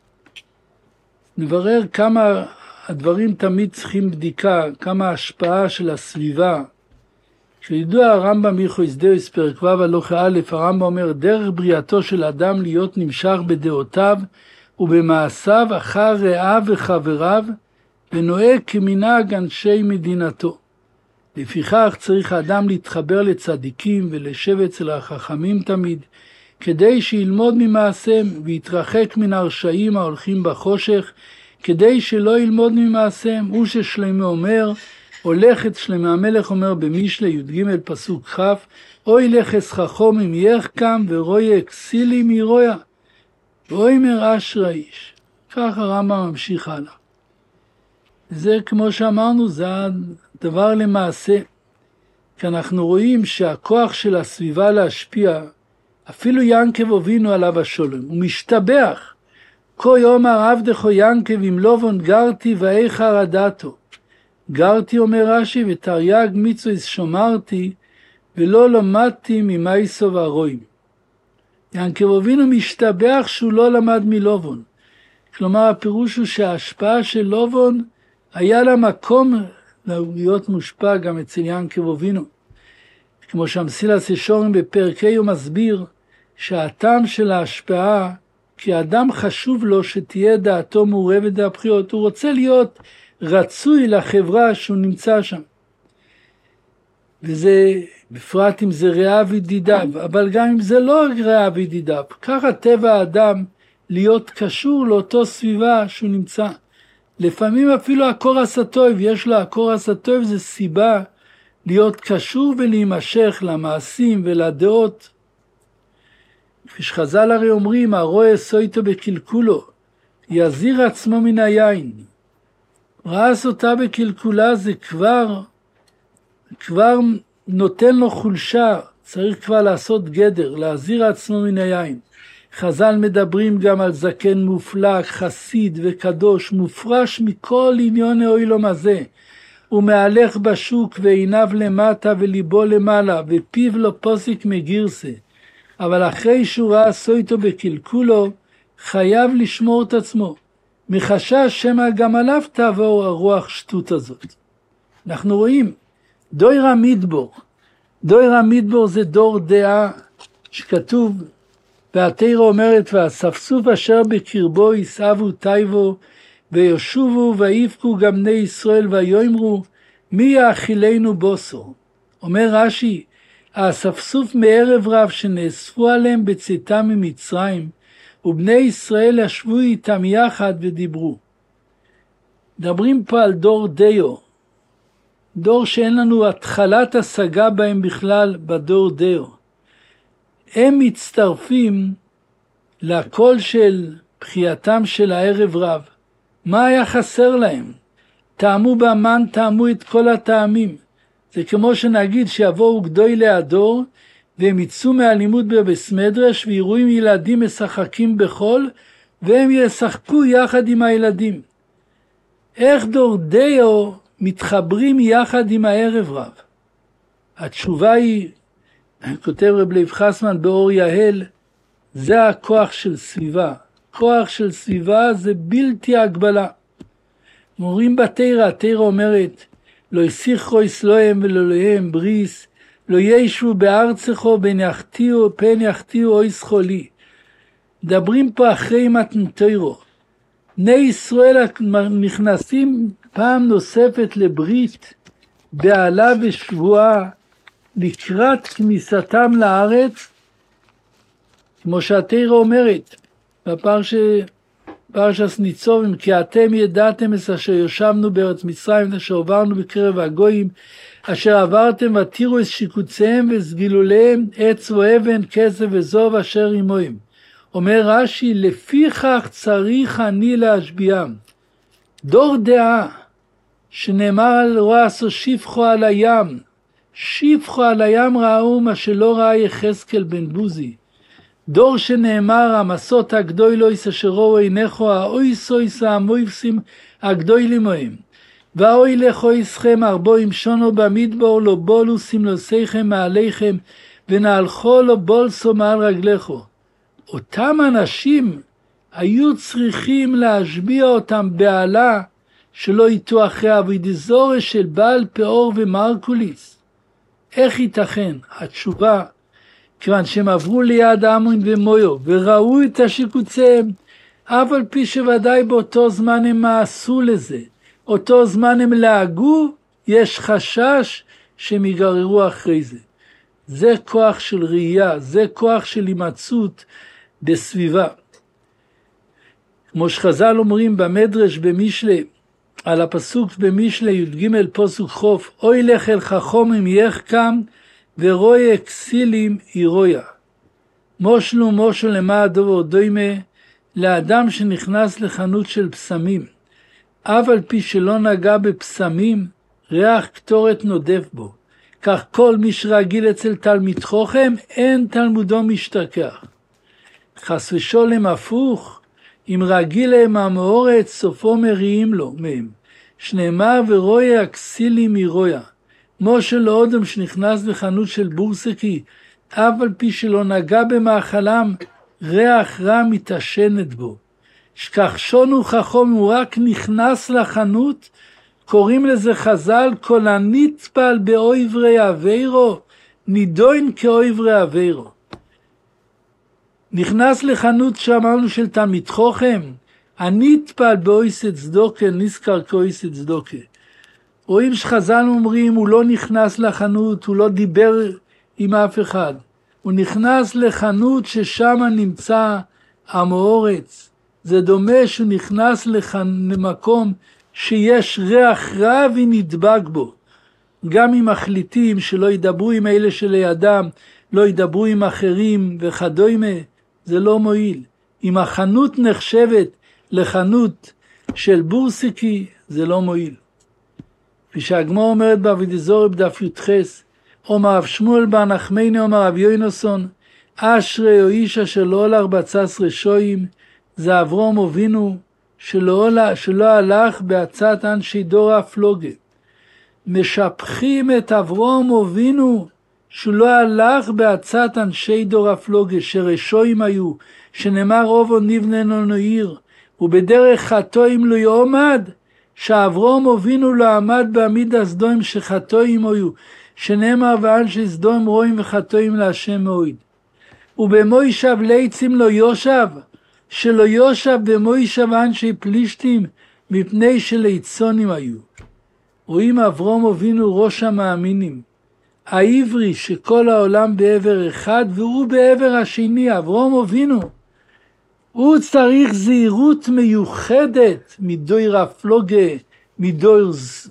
נברר כמה הדברים תמיד צריכים בדיקה, כמה ההשפעה של הסביבה. כשידוע הרמב"ם מיכויס דאוס פרק ו' הלכה א', הרמב"ם אומר, דרך בריאתו של אדם להיות נמשך בדעותיו ובמעשיו אחר רעיו וחבריו, ונוהג כמנהג אנשי מדינתו. לפיכך צריך האדם להתחבר לצדיקים ולשבת אצל החכמים תמיד, כדי שילמוד ממעשיהם ויתרחק מן הרשעים ההולכים בחושך, כדי שלא ילמוד ממעשיהם. הוא ששלמה אומר, הולכת שלמה המלך אומר במשלי י"ג פסוק כ', אוי לכס חכום אם יחכם ורואי אקסילי מרויה, ואוי מר אשרה איש. כך הרמב"ם ממשיך הלאה. זה כמו שאמרנו, זה הדבר למעשה. כי אנחנו רואים שהכוח של הסביבה להשפיע, אפילו ינקב אבינו עליו השלום, הוא משתבח. כה יאמר עבדך ינקב אם לובון גרתי ואיכה רדתו. גרתי אומר רש"י ותרי"ג מצוות שומרתי ולא למדתי ממאיסו והרועים. ינקב אבינו משתבח שהוא לא למד מלובון. כלומר הפירוש הוא שההשפעה של לובון היה לה מקום להיות מושפע גם אצל ינקב אבינו. כמו שהמסילת ישרים בפרקי הוא מסביר שהטעם של ההשפעה, כי האדם חשוב לו שתהיה דעתו מעורבת בבחירות, הוא רוצה להיות רצוי לחברה שהוא נמצא שם. וזה, בפרט אם זה רעה וידידיו, אבל גם אם זה לא רעה וידידיו, ככה טבע האדם להיות קשור לאותו סביבה שהוא נמצא. לפעמים אפילו הקורס הטוב, יש לו הקורס הטוב, זה סיבה להיות קשור ולהימשך למעשים ולדעות. כפי שחז"ל הרי אומרים, הרואה סויטו בקלקולו, יזיר עצמו מן היין. רעס אותה בקלקולה זה כבר נותן לו חולשה, צריך כבר לעשות גדר, להזיר עצמו מן היין. חז"ל מדברים גם על זקן מופלג, חסיד וקדוש, מופרש מכל עניון העולם הזה. הוא מהלך בשוק ועיניו למטה וליבו למעלה, ופיו לא פוסיק מגירסה. אבל אחרי שהוא ראה סויטו בקלקולו, חייב לשמור את עצמו. מחשש שמא גם עליו תעבור הרוח שטות הזאת. אנחנו רואים, דויר המדבור. דויר המדבור זה דור דעה שכתוב, והתורה אומרת, והספסוף אשר בקרבו יסעבו טייבו, וישובו ויפקו גם בני ישראל ויאמרו, מי יאכילנו בוסו? אומר רש"י, האספסוף מערב רב שנאספו עליהם בצאתם ממצרים, ובני ישראל ישבו איתם יחד ודיברו. מדברים פה על דור דיו, דור שאין לנו התחלת השגה בהם בכלל בדור דיו. הם מצטרפים לקול של בחייתם של הערב רב. מה היה חסר להם? טעמו במן, טעמו את כל הטעמים. זה כמו שנגיד שיבואו גדולי הדור, והם יצאו מהלימוד בבית מדרש, ויראו עם ילדים משחקים בחול, והם ישחקו יחד עם הילדים. איך דור דיו מתחברים יחד עם הערב רב? התשובה היא, כותב רב לייב חסמן באור יהל, זה הכוח של סביבה. כוח של סביבה זה בלתי הגבלה. אומרים בתורה, התורה אומרת, לא יסיחו יסלוהם ולאלוהיהם בריס, לא ישבו בארצךו פן יחתיו או יסחולי. מדברים פה אחרי מתן תורה. בני ישראל נכנסים פעם נוספת לברית, בעלה ושבועה, לקראת כניסתם לארץ, כמו שהתורה אומרת, בפרשת ניצובים, כי אתם ידעתם את אשר יושבנו בארץ מצרים, אשר עברנו בקרב הגויים, אשר עברתם ותירו את שיקוציהם וסגילוליהם, עץ ואבן, כסף וזוב אשר עמוהם. אומר רש"י, לפיכך צריך אני להשביעם. דור דעה, שנאמר על רועסו שפחו על הים, שפחו על הים ראו מה שלא ראה יחזקאל בן בוזי. דור שנאמר המסות הגדוילויס אשר ראו עיניכו, האויסויס המויפסים הגדוילים מהם. ואוי לכו יסכם ארבוים שונו במדבור לא בולו סמלוסיכם מעליכם, ונהלכו לא בולסו מעל רגליכו. אותם אנשים היו צריכים להשביע אותם בעלה, שלא יטו אחרי אבידיזורש של בעל פאור ומרקוליס. איך ייתכן? התשובה, כיוון שהם עברו ליד עמון ומויו וראו את השיקוציהם, אף על פי שוודאי באותו זמן הם מעשו לזה, אותו זמן הם להגו, יש חשש שהם יגררו אחרי זה. זה כוח של ראייה, זה כוח של הימצאות בסביבה. כמו שחז"ל אומרים במדרש במשלי, על הפסוק במשלי י"ג פסוק חוף, אוי לך אל חכמים יחכם ורויה כסילים ירויה. מושלו מושל למה הדובר דוימה, לאדם שנכנס לחנות של פסמים, אף על פי שלא נגע בפסמים, ריח קטורת נודף בו. כך כל מי שרגיל אצל תלמיד חוכם, אין תלמודו משתכח. חס ושולם הפוך, אם רגיל להם המאורץ, סופו מריעים לו מהם. שנאמר ורויה הכסילים ירויה. משה לאודם שנכנס לחנות של בורסקי, אף על פי שלא נגע במאכלם, ריח רע מתעשנת בו. שכח שונו חכום, הוא רק נכנס לחנות, קוראים לזה חז"ל, כל הנטפל באויברי אבירו, נידוין כאויברי אבירו. נכנס לחנות שאמרנו של תלמיד חוכם, הנטפל באויסת צדוקה, נזכר כאויסת צדוקה. רואים שחז"ל אומרים, הוא לא נכנס לחנות, הוא לא דיבר עם אף אחד. הוא נכנס לחנות ששם נמצא המאורץ. זה דומה שהוא נכנס למקום שיש ריח רע ונדבק בו. גם אם מחליטים שלא ידברו עם אלה שלידם, לא ידברו עם אחרים וכדומה, זה לא מועיל. אם החנות נחשבת לחנות של בורסקי, זה לא מועיל. כפי שהגמרא אומרת באבידיזורי בדף י"ח, אומר רב שמואל בר נחמני אומר רב יוינוסון, אשרי או איש אשר לא הולך בצס רשועים, זה אברהם אבינו שלא הלך בעצת אנשי דור הפלוגה. משפחים את אברהם אבינו שלא הלך בעצת אנשי דור הפלוגה, שרשועים היו, שנאמר רובו נבננו נעיר, ובדרך חטאים לא יעמד, שאברהם אבינו לא עמד בעמיד הסדוים שחטאים היו, שנאמר ואנשי סדוים רואים וחטאים להשם מועיד. ובמוישב ליצים לא יושב, שלא יושב במוישב אנשי פלישתים, מפני שליצונים היו. רואים אברהם אבינו ראש המאמינים. העברי שכל העולם בעבר אחד והוא בעבר השני, אברהם אבינו. הוא צריך זהירות מיוחדת מדויר הפלוגה, מדויר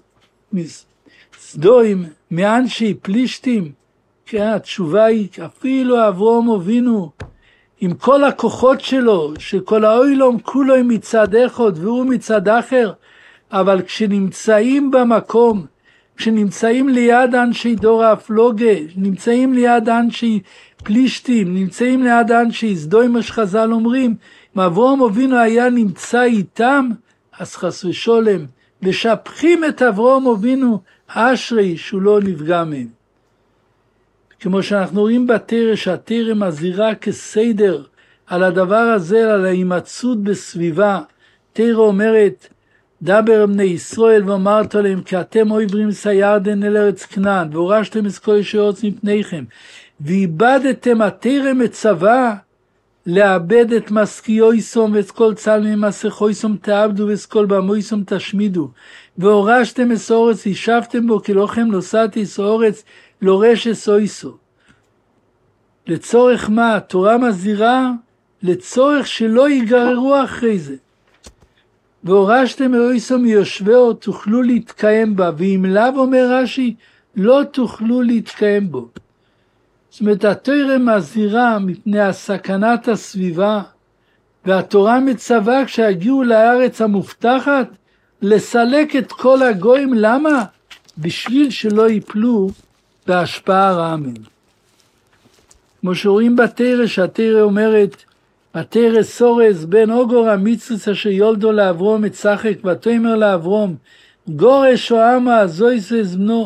סדוים, מאנשי פלישתים. כן, התשובה היא, אפילו אברהם אבינו, עם כל הכוחות שלו, שכל העולם כולו מצד אחד והוא מצד אחר, אבל כשנמצאים במקום, כשנמצאים ליד אנשי דור הפלוגה, נמצאים ליד אנשי פלישתים, נמצאים ליד אנשי סדוים, מה שחז"ל אומרים, אם אברהם אבינו היה נמצא איתם, אז חס ושלום, משבחים את אברהם אבינו, אשרי שהוא לא נפגע מהם. כמו שאנחנו רואים בתורה, שהתורה מזהירה כסדר על הדבר הזה, על ההימצאות בסביבה. תורה אומרת, דבר בני ישראל ואמרת להם, כי אתם עוברים סיירדן אל ארץ כנען, והורשתם את כל שארץ מפניכם, ואיבדתם, התורה מצווה, לאבד את משכיויסום ואת כל צלמי מסכויסום תאבדו ואת כל במויסום תשמידו, והורשתם את הארץ, ישבתם בו כלוכם נוסעתי את הארץ, לא רשס אויסו. לצורך מה? התורה מזהירה לצורך שלא ייגררו אחרי זה. והורשתם אויסו מיושבהו, תוכלו להתקיים בה, ואם לאו אומר רש"י, לא תוכלו להתקיים בו. זאת אומרת, התורה מזהירה מפני הסכנת הסביבה, והתורה מצווה כשהגיעו לארץ המובטחת, לסלק את כל הגויים. למה? בשביל שלא ייפלו בהשפעה הרעה מהם. כמו שרואים בתורה, שהתורה אומרת, התורה סורס בן אוגור המצריס אשר יולדו לאברום מצחק, ותאמר לאברום, גורש או עמה הזויסס בנו,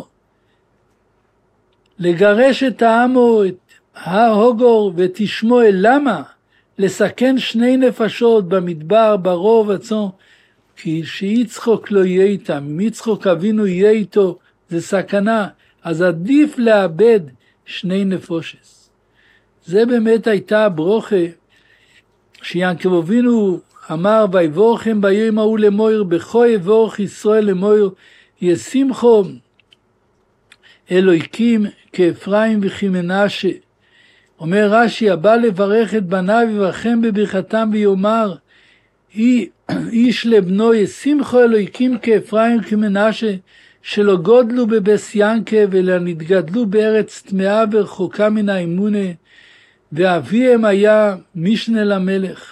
לגרש את העמו, את ההוגור ותשמואל. למה? לסכן שני נפשות במדבר, ברוב עצום, כי שיצחוק לא יהיה איתם, אם יצחוק אבינו יהיה איתו, זה סכנה, אז עדיף לאבד שני נפושס. זה באמת הייתה הברוכה, שיעקב אבינו אמר, ויבורכם ביום ההוא לאמור, בכה יבורך ישראל לאמור, ישמחו אלוהיקים כאפרים וכמנשה. אומר רש"י, הבא לברך את בניו יברכם בברכתם ויאמר, איש לבנו ישמחו אלוהיקים כאפרים וכמנשה, שלא גודלו בבס ינקב, אלא נתגדלו בארץ טמאה ורחוקה מן האמונה, ואביהם היה משנה למלך.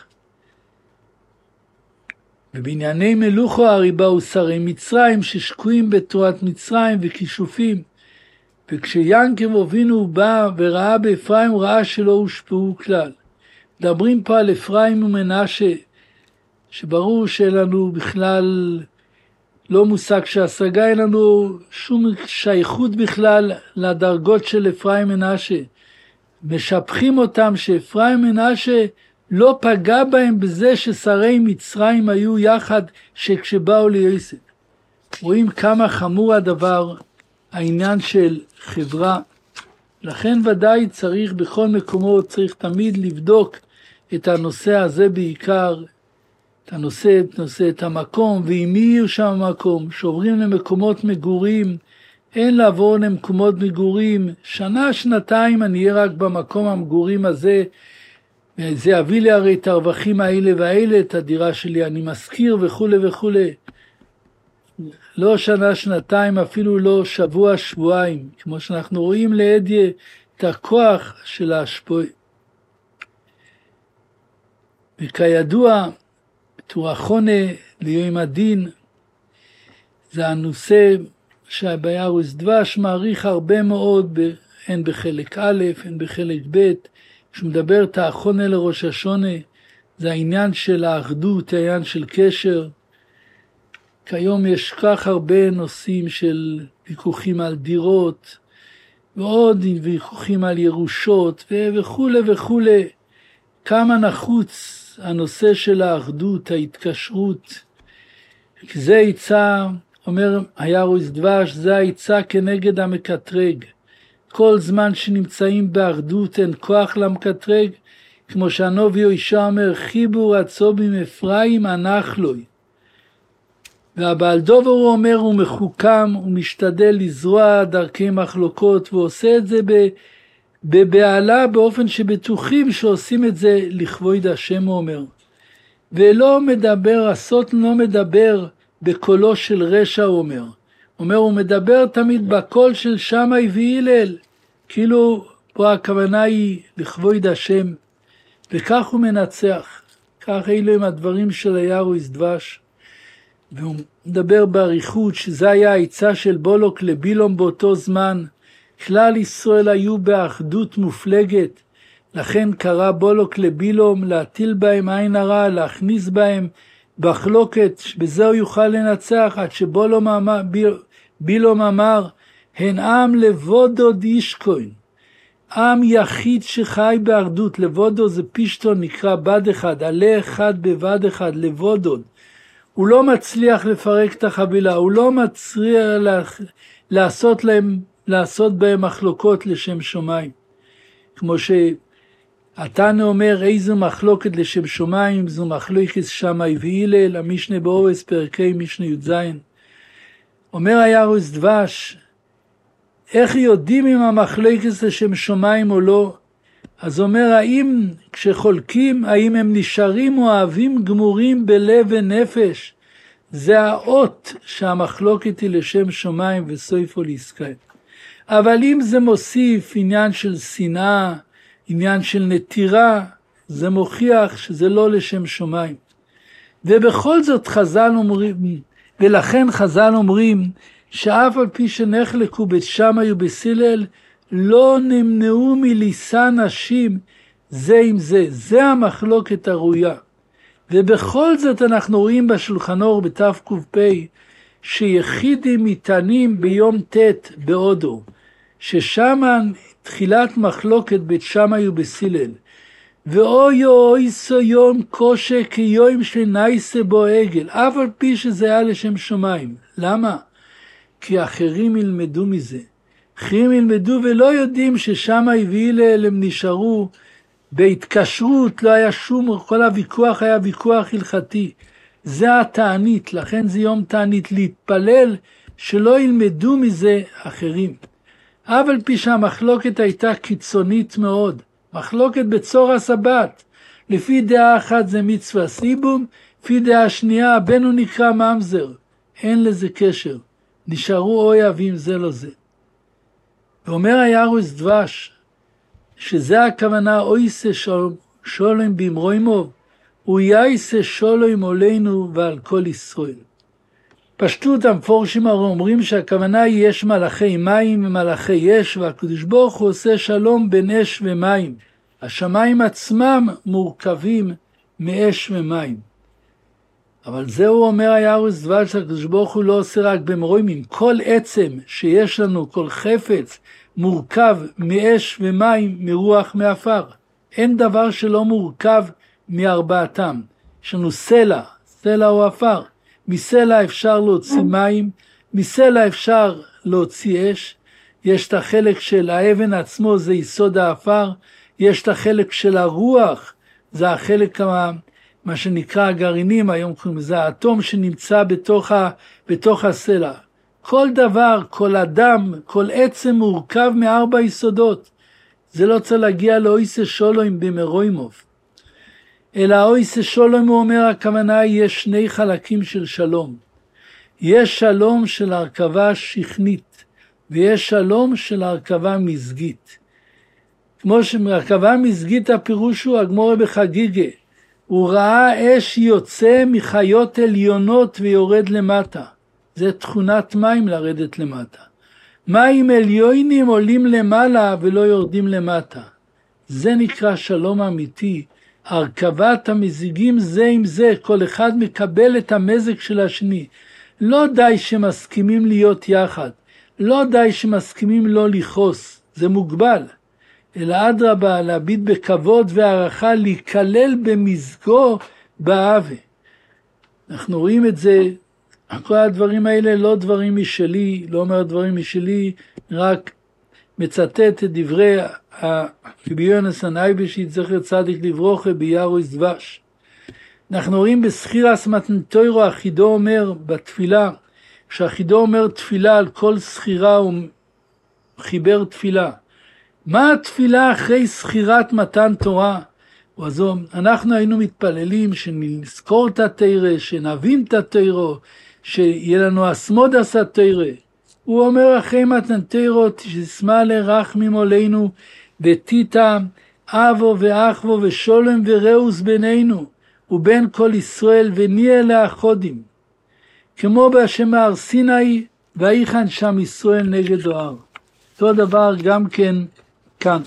ובענייני מלוכו הרי באו שרי מצרים ששקועים בתורת מצרים וכישופים, וכשיעקב אבינו בא וראה באפרים, ראה שלא הושפעו כלל. מדברים פה על אפרים ומנשה, שברור שלנו בכלל לא מושג שהשגה, אין לנו שום שייכות בכלל לדרגות של אפרים מנשה. משבחים אותם שאפרים מנשה לא פגע בהם בזה ששרי מצרים היו יחד שכשבאו ליוסף. רואים כמה חמור הדבר, העניין של חברה. לכן ודאי צריך בכל מקומות, צריך תמיד לבדוק את הנושא הזה בעיקר, את המקום, ואם יהיו שם מקום, שעוברים למקומות מגורים, אין לעבור למקומות מגורים, שנה, שנתיים אני אהיה רק במקום המגורים הזה, זה יביא לי הרי את הרווחים האלה והאלה, את הדירה שלי, אני מזכיר וכו' וכו'. לא שנה, שנתיים, אפילו לא שבוע, שבועיים, כמו שאנחנו רואים לעדיה את הכוח של ההשפוע. וכידוע, תורחונה ליום הדין, זה הנושא שהביארוס דבש מעריך הרבה מאוד, הן בחלק א', הן בחלק ב', כשמדבר תאחונה לראש השונה, זה העניין של האחדות, העניין של קשר. כיום יש כך הרבה נושאים של ויכוחים על דירות, ועוד ויכוחים על ירושות, וכו' וכו'. כמה נחוץ הנושא של האחדות, ההתקשרות. זה יצא, אומר הירוס דבש, זה היצא כנגד המקטרג. כל זמן שנמצאים באחדות אין כוח למקטרג, כמו שהנביא ישעיה אומר, חיבור עצובים אפרים אנחלוי. והבעל דובר הוא אומר, הוא מחוכם, הוא משתדל לזרוע דרכי מחלוקות, והוא עושה את זה בבעלה באופן שבטוחים שעושים את זה לכבוד השם, הוא אומר. ולא מדבר, הסוט לא מדבר בקולו של רשע, הוא אומר. הוא מדבר תמיד בקול של שמאי והלל, כאילו פה הכוונה היא לכבוד השם, וכך הוא מנצח. כך אלו הם הדברים של הירוש דבש. והוא מדבר בעריכות שזה היה העצה של בולוק לבילום באותו זמן. כלל ישראל היו באחדות מופלגת, לכן קרא בולוק לבילום להטיל בהם עין הרע, להכניס בהם מחלוקת, בזה הוא יוכל לנצח, עד שבילום אמר, הן עם לבודו דישקוין, עם יחיד שחי באחדות. לבודו זה פישטון, נקרא בד אחד, עלה אחד בבד אחד, לבודו. הוא לא מצליח לפרק את החבילה, הוא לא מצליח לעשות בהם מחלוקות לשם שמיים. כמו שהתנא אומר, איזו מחלוקת לשם שמיים, זו מחלוקת שמאי והלל, המשנה באורס פרקי משנה י"ז. אומר הירוש דבש, איך יודעים אם המחלוקת לשם שמיים או לא? אז אומר, האם כשחולקים, האם הם נשארים אוהבים גמורים בלב ונפש? זה האות שהמחלוקת היא לשם שמיים וסויפו לישראל. אבל אם זה מוסיף עניין של שנאה, עניין של נטירה, זה מוכיח שזה לא לשם שמיים. ובכל זאת חז"ל אומרים, ולכן חז"ל אומרים, שאף על פי שנחלקו בית שמאי ובית הלל, לא נמנעו מלישא נשים זה עם זה. זה המחלוקת הראויה. ובכל זאת אנחנו רואים בשולחן אור בתק"פ, שיחידים מתענים ביום ט' בהודו, ששם תחילת מחלוקת בית שמאי ובית הלל. ואוי אוי סויום קושה כיום שנייסה בו עגל, אף על פי שזה היה לשם שמיים. למה? כי אחרים ילמדו מזה. אחרים ילמדו ולא יודעים ששמאי והלל הם נשארו בהתקשרות, לא היה שום, כל הוויכוח היה ויכוח הלכתי. זה התענית, לכן זה יום תענית, להתפלל שלא ילמדו מזה אחרים. אבל פי שהמחלוקת הייתה קיצונית מאוד, מחלוקת בצור הסבת. לפי דעה אחת זה מצווה סיבום, לפי דעה שנייה הבנו נקרא ממזר. אין לזה קשר, נשארו אוהבים זה לא זה. ואומר הירוש דבש, שזה הכוונה אויסה שולם במרוימוב, ויעשה שולם עלינו ועל כל ישראל. פשטות המפורשים אומרים שהכוונה היא יש מלאכי מים ומלאכי אש, והקדוש ברוך הוא עושה שלום בין אש ומים. השמיים עצמם מורכבים מאש ומים. אבל זהו אומר הירוש דבש, שהקדוש ברוך הוא לא עושה רק במרוימים. כל עצם שיש לנו, כל חפץ, מורכב מאש ומים, מרוח, מעפר. אין דבר שלא מורכב מארבעתם. יש לנו סלע, סלע או עפר. מסלע אפשר להוציא מים, מסלע אפשר להוציא אש. יש את החלק של האבן עצמו, זה יסוד העפר. יש את החלק של הרוח, זה החלק מה שנקרא הגרעינים, היום קוראים לזה האטום שנמצא בתוך הסלע. כל דבר, כל אדם, כל עצם מורכב מארבע יסודות. זה לא צריך להגיע לאויסה שולום במרוימוב. אלא האויסה שולום, הוא אומר, הכוונה יש שני חלקים של שלום. יש שלום של הרכבה שכנית, ויש שלום של הרכבה מזגית. כמו שהרכבה מזגית הפירוש הוא הגמורה בחגיגה. הוא ראה אש יוצא מחיות עליונות ויורד למטה. זה תכונת מים לרדת למטה. מים עליונים עולים למעלה ולא יורדים למטה. זה נקרא שלום אמיתי. הרכבת המזיגים זה עם זה, כל אחד מקבל את המזג של השני. לא די שמסכימים להיות יחד. לא די שמסכימים לא לכעוס. זה מוגבל. אלא אדרבה, להביט בכבוד והערכה, להיכלל במזגו באהבה. אנחנו רואים את זה, כל הדברים האלה לא דברים משלי, לא אומר דברים משלי, רק מצטט את דברי רבי יונס הנייבשיץ זכר צדיק לברוכה בירוש דבש. אנחנו רואים בסחירס מתן תוירו, החידו אומר בתפילה, כשהחידו אומר תפילה על כל סחירה הוא חיבר תפילה. מה התפילה אחרי סחירת מתן תורה? וזו, אנחנו היינו מתפללים שנזכור את התורה, שנבין את התורה, שיהיה לנו אסמוד עשה תורה. הוא אומר אחרי מתן תורה, תשמע לרחמים עלינו, ותיתה אבו ואחבו ושולם וראוס בינינו, ובין כל ישראל ונהיה לאחודים. כמו בהשם הר סיני, ויחן שם ישראל נגד ההר. אותו דבר גם כן כאן.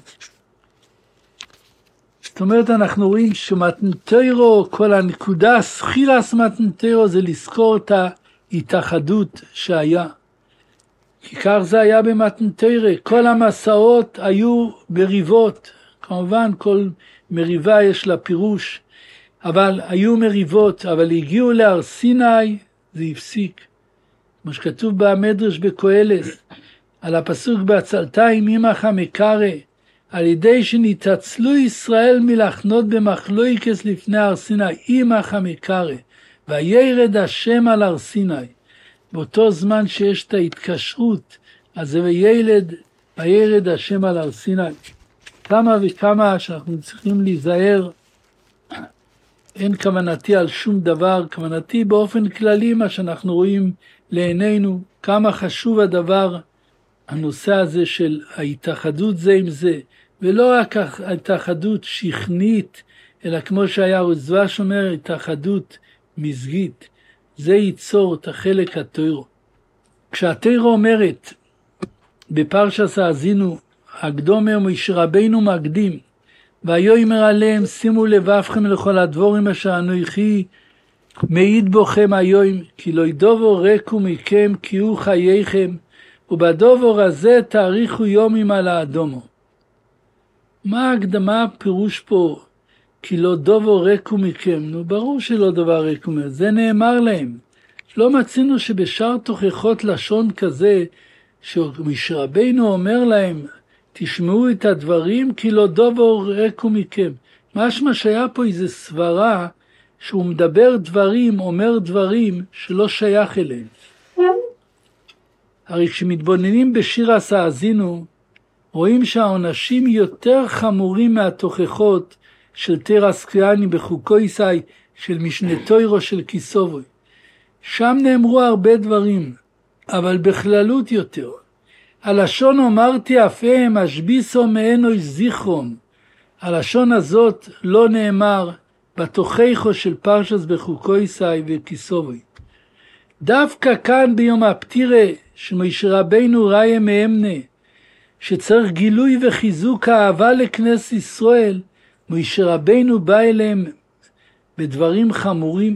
זאת אומרת, אנחנו רואים שמתן תורה, כל הנקודה, סחירס מתן תורה, זה לזכור את ההתאחדות שהיה. כי כך זה היה במתן תורה. כל המסעות היו מריבות. כמובן, כל מריבה יש לה פירוש. אבל היו מריבות, אבל הגיעו להר סיני, זה הפסיק. כמו שכתוב במדרש בקהלת, על הפסוק בהצלתיים עמך המקרא, על ידי שנתעצלו ישראל מלחנות במחלוקת לפני הר סיני, עמך המקרא, וירד השם על הר סיני. באותו זמן שיש את ההתקשרות, אז זה וירד השם על הר סיני. כמה וכמה שאנחנו צריכים להיזהר, אין כוונתי על שום דבר, כוונתי באופן כללי מה שאנחנו רואים לעינינו, כמה חשוב הדבר, הנושא הזה של ההתאחדות זה עם זה, ולא רק ההתאחדות שכנית, אלא כמו שהיה רזב"ש אומר, התאחדות מזגית, זה ייצור את החלק התורה. כשהתורה אומרת, בפרשת האזינו, הקדוmer משה רבינו מקדים, ויאמר עליהם, שימו לבבכם לכל הדבורים אשר אנוכי מעיד בכם היום, כי לא ידובו ריקו מכם, כי הוא חייכם, ובדובר הזה תאריכו יומים על האדומו. מה ההקדמה הפירוש פה? כי לא דובו ריקו מכם. נו, ברור שלא דבר ריקו מכם. זה נאמר להם. לא מצינו שבשאר תוכחות לשון כזה, שמשה רבינו אומר להם, תשמעו את הדברים, כי לא דובו ריקו מכם. משמע שהיה פה איזו סברה, שהוא מדבר דברים, אומר דברים, שלא שייך אליהם. הרי כשמתבוננים בשירס האזינו, רואים שהעונשים יותר חמורים מהתוכחות של תרס קריאני בחוקויסאי של משנה תוירו של כיסובוי. שם נאמרו הרבה דברים, אבל בכללות יותר. הלשון אמרתי אפיהם, אשביסו מעינוי זיכרון. הלשון הזאת לא נאמר בתוכחו של פרשס בחוקויסאי וכיסובוי. דווקא כאן ביום הפטירה שמשה רבינו ראיה מאמנה, שצריך גילוי וחיזוק האהבה לכנסת ישראל, משה רבינו בא אליהם בדברים חמורים.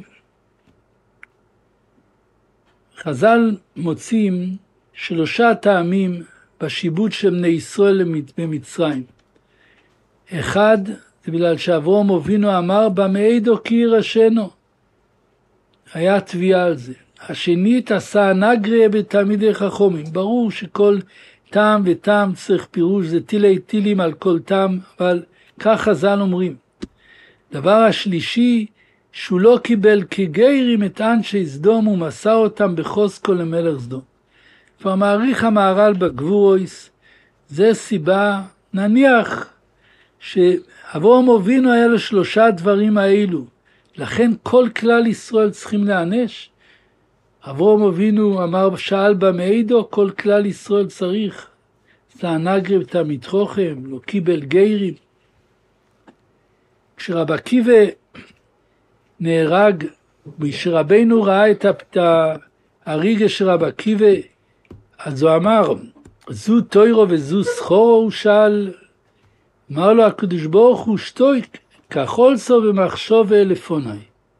חז"ל מוצאים 3 טעמים בשיבוט של בני ישראל במצרים. אחד, זה בגלל שאברהם אבינו אמר, במעידו כי ירשנו. היה תביעה על זה. השנית, עשה נגריה בתלמידי חכמים. ברור שכל טעם וטעם צריך פירוש, זה תילי תילים על כל טעם, אבל כך חז"ל אומרים. דבר השלישי, שהוא לא קיבל כגיירים את אנשי סדום ומסר אותם בחוזקו למלך סדום. כבר מעריך המהר"ל בגבורויס, זה סיבה, נניח שאברהם אבינו היה לו 3 דברים האלו, לכן כל כלל ישראל צריכים להענש. אברהם אבינו אמר, שאל במעידו, כל כלל ישראל צריך. תענגרי ותמיד חוכם, לא קיבל גיירים. כשרב עקיבא נהרג, כשרבנו ראה את הריגה של רב עקיבא, אז הוא אמר, זו תוירו וזו סחורו, הוא שאל, אמר לו הקדוש ברוך הוא שתוי, ככל סו במחשוב לפוני.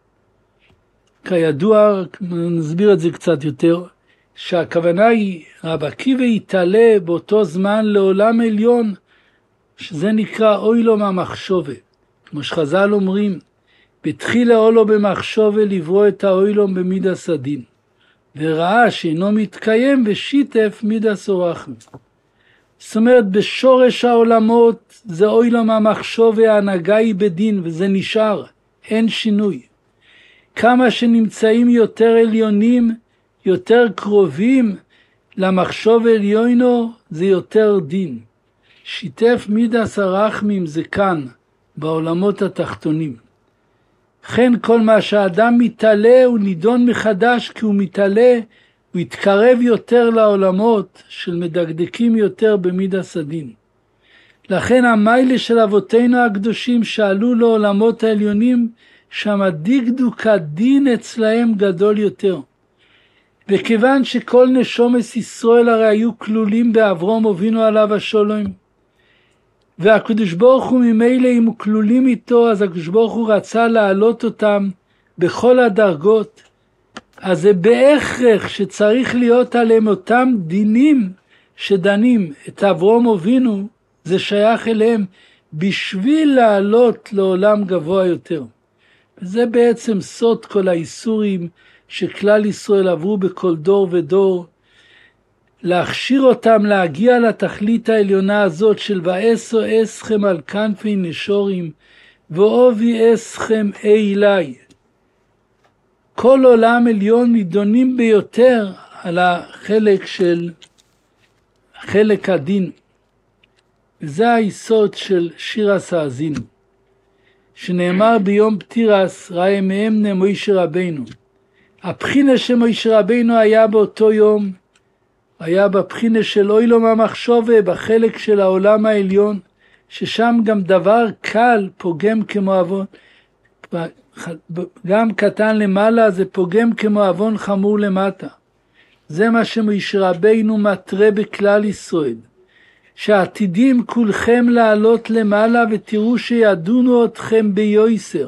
כידוע, נסביר את זה קצת יותר, שהכוונה היא, רב עקיבא יתעלה באותו זמן לעולם עליון, שזה נקרא אוילום המחשבה. כמו שחז"ל אומרים, בתחילה אולו במחשבה לברוא את האוילום במידס הדין, וראה שאינו מתקיים ושיתף מידס אורחם. זאת אומרת, בשורש העולמות זה אוילום המחשבה, ההנהגה היא בדין, וזה נשאר, אין שינוי. כמה שנמצאים יותר עליונים, יותר קרובים למחשוב עליונו, זה יותר דין. שיתף מידס הרחמים זה כאן, בעולמות התחתונים. כן כל מה שהאדם מתעלה הוא נידון מחדש, כי הוא מתעלה, הוא יתקרב יותר לעולמות של מדקדקים יותר במידס הדין. לכן המיילה של אבותינו הקדושים שעלו לעולמות העליונים, שם דקדוק הדין אצלהם גדול יותר. וכיוון שכל נשומס ישראל הרי היו כלולים באברהם אבינו עליו השלום, והקדוש ברוך הוא ממילא אם הוא כלולים איתו, אז הקדוש ברוך הוא רצה להעלות אותם בכל הדרגות. אז זה בהכרח שצריך להיות עליהם אותם דינים שדנים את אברהם אבינו, זה שייך אליהם בשביל לעלות לעולם גבוה יותר. וזה בעצם סוד כל האיסורים שכלל ישראל עברו בכל דור ודור, להכשיר אותם להגיע לתכלית העליונה הזאת של ואסו אסכם על כנפי נשורים ואובי אסכם אלי. כל עולם עליון נידונים ביותר על החלק של חלק הדין. וזה היסוד של שירס האזינו, שנאמר ביום פטירס ראה מאמנה מוישה רבינו. הבחינה שמוישה רבינו היה באותו יום, היה בבחינה של אוילום המחשבה, בחלק של העולם העליון, ששם גם דבר קל פוגם כמו אבון, גם קטן למעלה זה פוגם כמו אבון חמור למטה. זה מה שמוישה רבינו מטרה בכלל ישראל, שעתידים כולכם לעלות למעלה ותראו שידונו אתכם ביויסר.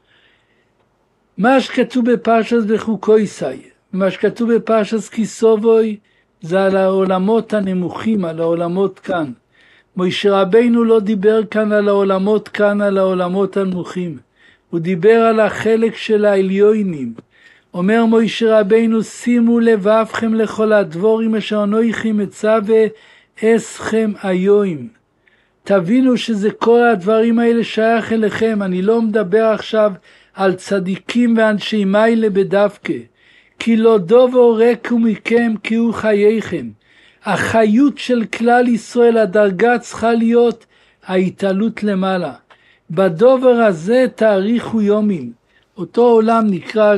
מה שכתוב בפרשס בחוקויסאי, מה שכתוב בפרשס כיסובוי, זה על העולמות הנמוכים, על העולמות כאן. מוישה רבינו לא דיבר כאן על העולמות כאן, על העולמות הנמוכים. הוא דיבר על החלק של העליונים. אומר מוישה רבינו, שימו לבבכם לכל הדבורים אשר אנוכי מצווה אסכם היום. תבינו שזה כל הדברים האלה שייך אליכם. אני לא מדבר עכשיו על צדיקים ואנשי מיילה בדווקא. כי לא דובו רקו מכם כי הוא חייכם. החיות של כלל ישראל, הדרגה צריכה להיות ההתעלות למעלה. בדובר הזה תאריכו יומים. אותו עולם נקרא,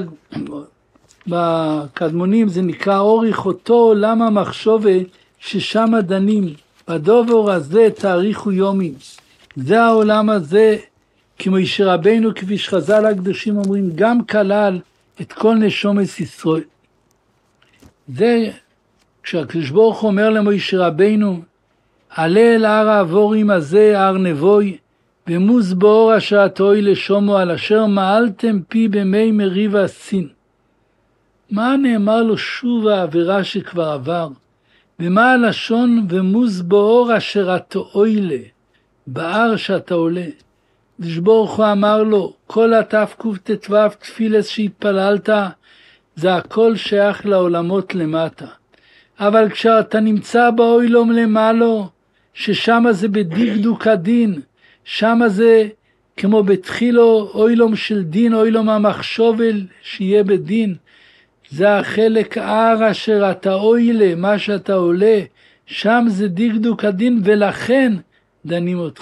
בקדמונים זה נקרא אוריך, אותו עולם המחשבה ששם דנים. בדובר הזה תאריכו יומים. זה העולם הזה, כמו מוישה רבינו, כפי שחז"ל הקדושים אומרים, גם כלל את כל נשומות ישראל. זה כשהקדוש ברוך הוא אומר למוישה רבינו, עלה אל הר העבורים הזה, הר נבוי, ומוז באור אשר תהי לשומו, על אשר מעלתם פי במי מריב הסין. מה נאמר לו שוב העבירה שכבר עבר? ומה הלשון ומוז באור אשר תהי בהר שאתה עולה? הקדוש ברוך הוא אמר לו, כל התקט"ו תפילס שהתפללת, זה הכל שייך לעולמות למטה. אבל כשאתה נמצא באוילום למעלו, ששם זה בדקדוק הדין, שם זה כמו בתחילו אוילום של דין, אוילום המחשובל שיהיה בדין, זה החלק הר אשר אתה אוילה, מה שאתה עולה, שם זה דקדוק הדין, ולכן דנים אותך.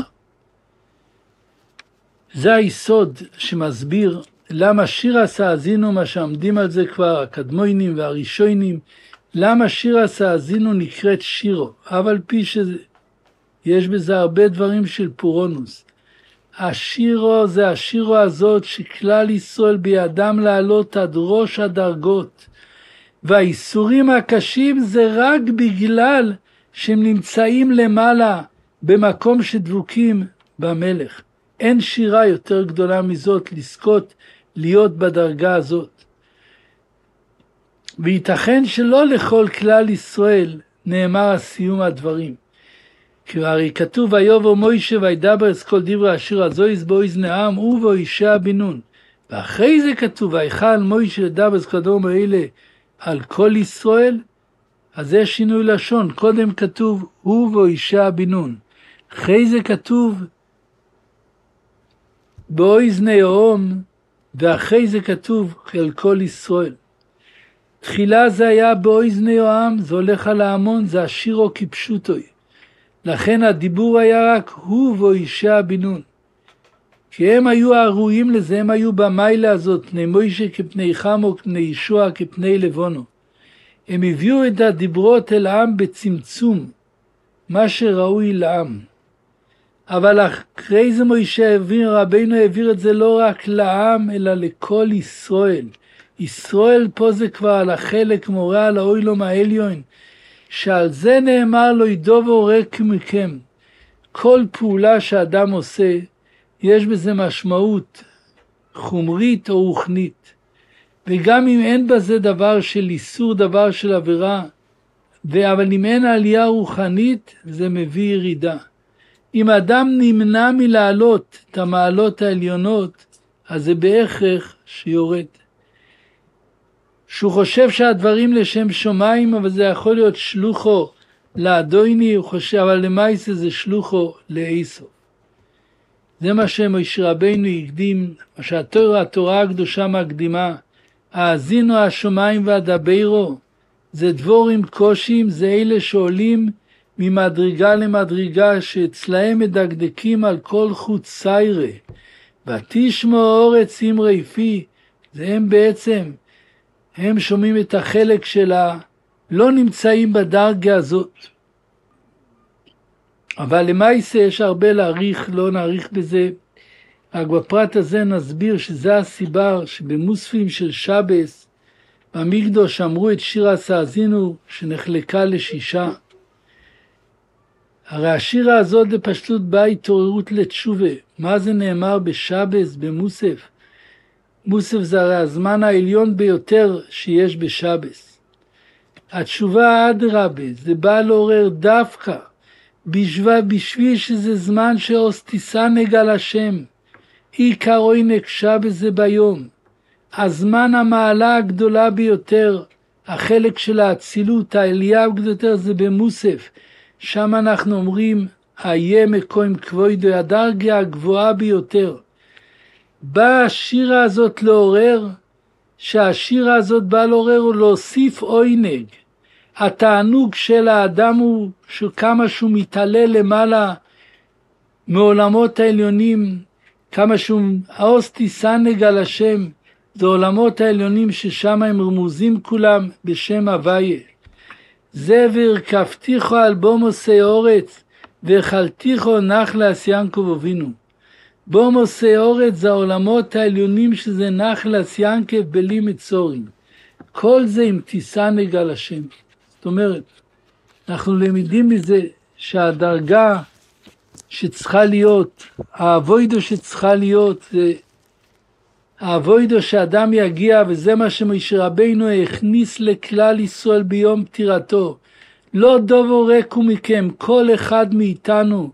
זה היסוד שמסביר למה שירס האזינו, מה שעמדים על זה כבר הקדמונים והראשונים, למה שירס האזינו נקראת שירו, אבל פי שיש בזה הרבה דברים של פורונוס. השירו זה השירו הזאת שכלל ישראל בידם לעלות עד ראש הדרגות, והאיסורים הקשים זה רק בגלל שהם נמצאים למעלה במקום שדבוקים במלך. אין שירה יותר גדולה מזאת לזכות להיות בדרגה הזאת. וייתכן שלא לכל כלל ישראל נאמר הסיום הדברים. כי הרי כתוב ויבוא מוישה וידבר את כל דברי השיר הזויז בויז נעם הוא ואישה בינון. ואחרי זה כתוב ויכל מוישה לדבר את כל דברים האלה על כל ישראל. אז זה שינוי לשון. קודם כתוב הוא ואישה בינון. אחרי זה כתוב באויז נעום ואחרי זה כתוב אל כל ישראל. תחילה זה היה באוזני העם, זה הולך על ההמון, זה השירו כפשוטוי. לכן הדיבור היה רק הוא ואישה בינון. כי הם היו הראויים לזה, הם היו במיילה הזאת, פני מוישה כפני חמו, כפני ישוע כפני לבונו. הם הביאו את הדיברות אל העם בצמצום, מה שראוי לעם. אבל אחרי זה מוישה רבינו העביר את זה לא רק לעם, אלא לכל ישראל. ישראל פה זה כבר על החלק מורה על האוילום העליון, שעל זה נאמר לו ידובו ריק מכם. כל פעולה שאדם עושה, יש בזה משמעות חומרית או רוחנית. וגם אם אין בזה דבר של איסור, דבר של עבירה, אבל אם אין עלייה רוחנית, זה מביא ירידה. אם אדם נמנע מלעלות את המעלות העליונות, אז זה בהכרח שיורד. שהוא חושב שהדברים לשם שמיים, אבל זה יכול להיות שלוחו לאדוני, הוא חושב, אבל למעשה זה שלוחו לאיסוף. זה מה שמשה רבינו הקדים, מה שהתורה הקדושה מקדימה. האזינו השמיים והדברו, זה דבורים קושים, זה אלה שעולים ממדרגה למדרגה, שאצלהם מדקדקים על כל חוץ סיירה. ותשמעו אורץ אמרי פי, זה הם בעצם, הם שומעים את החלק שלה, לא נמצאים בדרגה הזאת. אבל למעשה יש הרבה להעריך, לא נעריך בזה. רק בפרט הזה נסביר שזה הסיבה שבמוספים של שבס, במקדוש אמרו את שיר הסאזינו שנחלקה לשישה. הרי השירה הזאת זה פשטות באה התעוררות לתשובה. מה זה נאמר בשבס, במוסף? מוסף זה הרי הזמן העליון ביותר שיש בשבס. התשובה אדרבה, זה בא לעורר דווקא, בשביל שזה זמן שאוסטיסה נגל השם. עיקר עוינק שבס זה ביום. הזמן המעלה הגדולה ביותר, החלק של האצילות, העלייה הגדולה זה במוסף. שם אנחנו אומרים, איה מקום כבודו, הדרגה הגבוהה ביותר. באה השירה הזאת לעורר, שהשירה הזאת באה לעורר ולהוסיף עוינג. התענוג של האדם הוא שכמה שהוא מתעלה למעלה מעולמות העליונים, כמה שהוא האוסטיסה נגל השם, זה עולמות העליונים ששם הם רמוזים כולם בשם הוויה. זה והרכבתיכו על בומוסי אורץ, והחלתיכו נחלה סיינקו ובינו. בומוסי אורץ זה העולמות העליונים שזה נחלה סיינקו בלי מצורים. כל זה עם תיסה נגל השם. זאת אומרת, אנחנו למדים מזה שהדרגה שצריכה להיות, האבוידו שצריכה להיות, זה האבוידו שאדם יגיע, וזה מה שמשה רבינו הכניס לכלל ישראל ביום פטירתו. לא דובו ריקו מכם, כל אחד מאיתנו,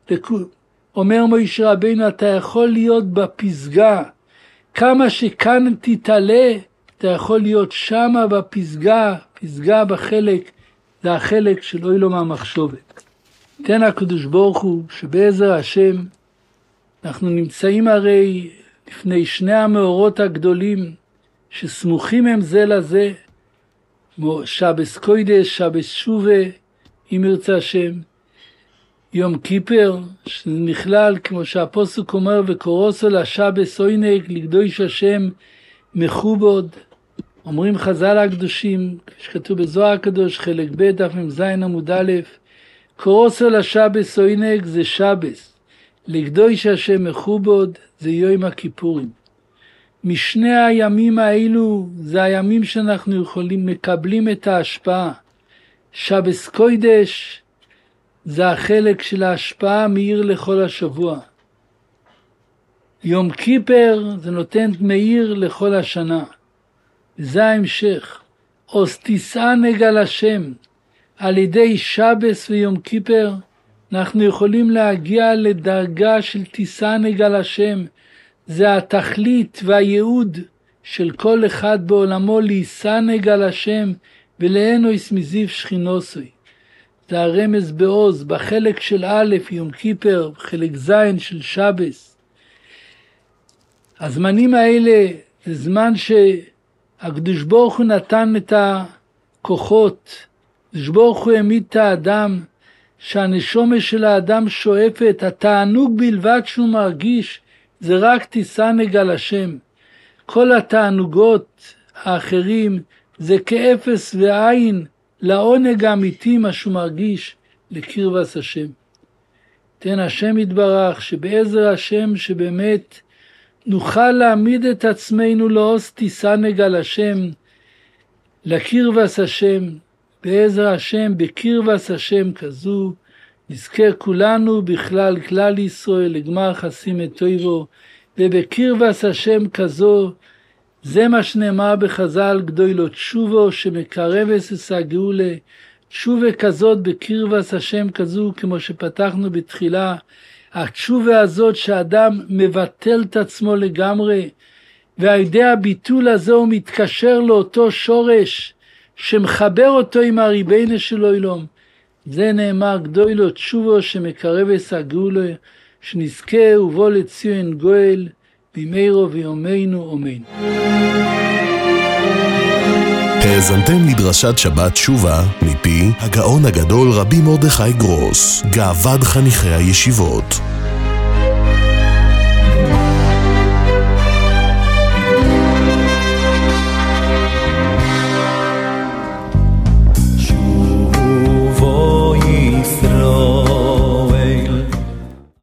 אומר משה רבינו, אתה יכול להיות בפסגה, כמה שכאן תתעלה, אתה יכול להיות שמה בפסגה, פסגה בחלק, זה החלק של אוילום המחשבת. תן הקדוש ברוך הוא שבעזר השם, אנחנו נמצאים הרי לפני שני המאורות הגדולים שסמוכים הם זה לזה, שבס קוידש, שבס שובה, אם ירצה השם, יום כיפר, שנכלל כמו שהפוסק אומר, וקורוסו לשבס אוינג, לקדוש השם מכובוד. אומרים חז"ל הקדושים, שכתוב בזוהר הקדוש, חלק ב' דף מ"ז עמוד א', קורוסו לשבס אוינג זה שבס, לקדוש השם מכובוד זה יום הכיפורים. משני הימים האלו זה הימים שאנחנו יכולים, מקבלים את ההשפעה. שבס קוידש זה החלק של ההשפעה מאיר לכל השבוע. יום כיפר זה נותן מאיר לכל השנה. זה ההמשך. אוסטיסה נגל השם. על ידי שבס ויום כיפר אנחנו יכולים להגיע לדרגה של תיסה נגל השם. זה התכלית והייעוד של כל אחד בעולמו להיסה נגל השם ולאנו יסמזיב שכינוסוי. זה הרמז בעוז בחלק של א' יום כיפר, בחלק ז' של שבס. הזמנים האלה זה זמן שהקדוש ברוך הוא נתן את הכוחות, הקדוש ברוך הוא העמיד את האדם, שהנשומה של האדם שואפת, התענוג בלבד שהוא מרגיש, זה רק תישא על השם. כל התענוגות האחרים זה כאפס ועין לעונג האמיתי מה שהוא מרגיש לקרבת השם. תן השם יתברך שבעזר השם שבאמת נוכל להעמיד את עצמנו לעוז תישא על השם, לקרבת השם, בעזר השם, בקרבת השם כזו, נזכה כולנו בכלל כלל ישראל לגמר חסים את טויבו, ובקרבת השם כזו, זה מה שנאמר בחז"ל גדולו תשובו שמקרב את הגאולה, תשובה כזאת בקרבת השם כזו, כמו שפתחנו בתחילה, התשובה הזאת שאדם מבטל את עצמו לגמרי, ועל ידי הביטול הזה הוא מתקשר לאותו שורש שמחבר אותו עם הריבונו של עולם. זה נאמר גדולו תשובו שמקרב את הגאולה, שנזכה ובוא לציון גואל במהרה בימינו אמן. האזנתם לדרשת שבת תשובה מפי הגאון הגדול רבי מרדכי גרוס, גאוות חניכי הישיבות.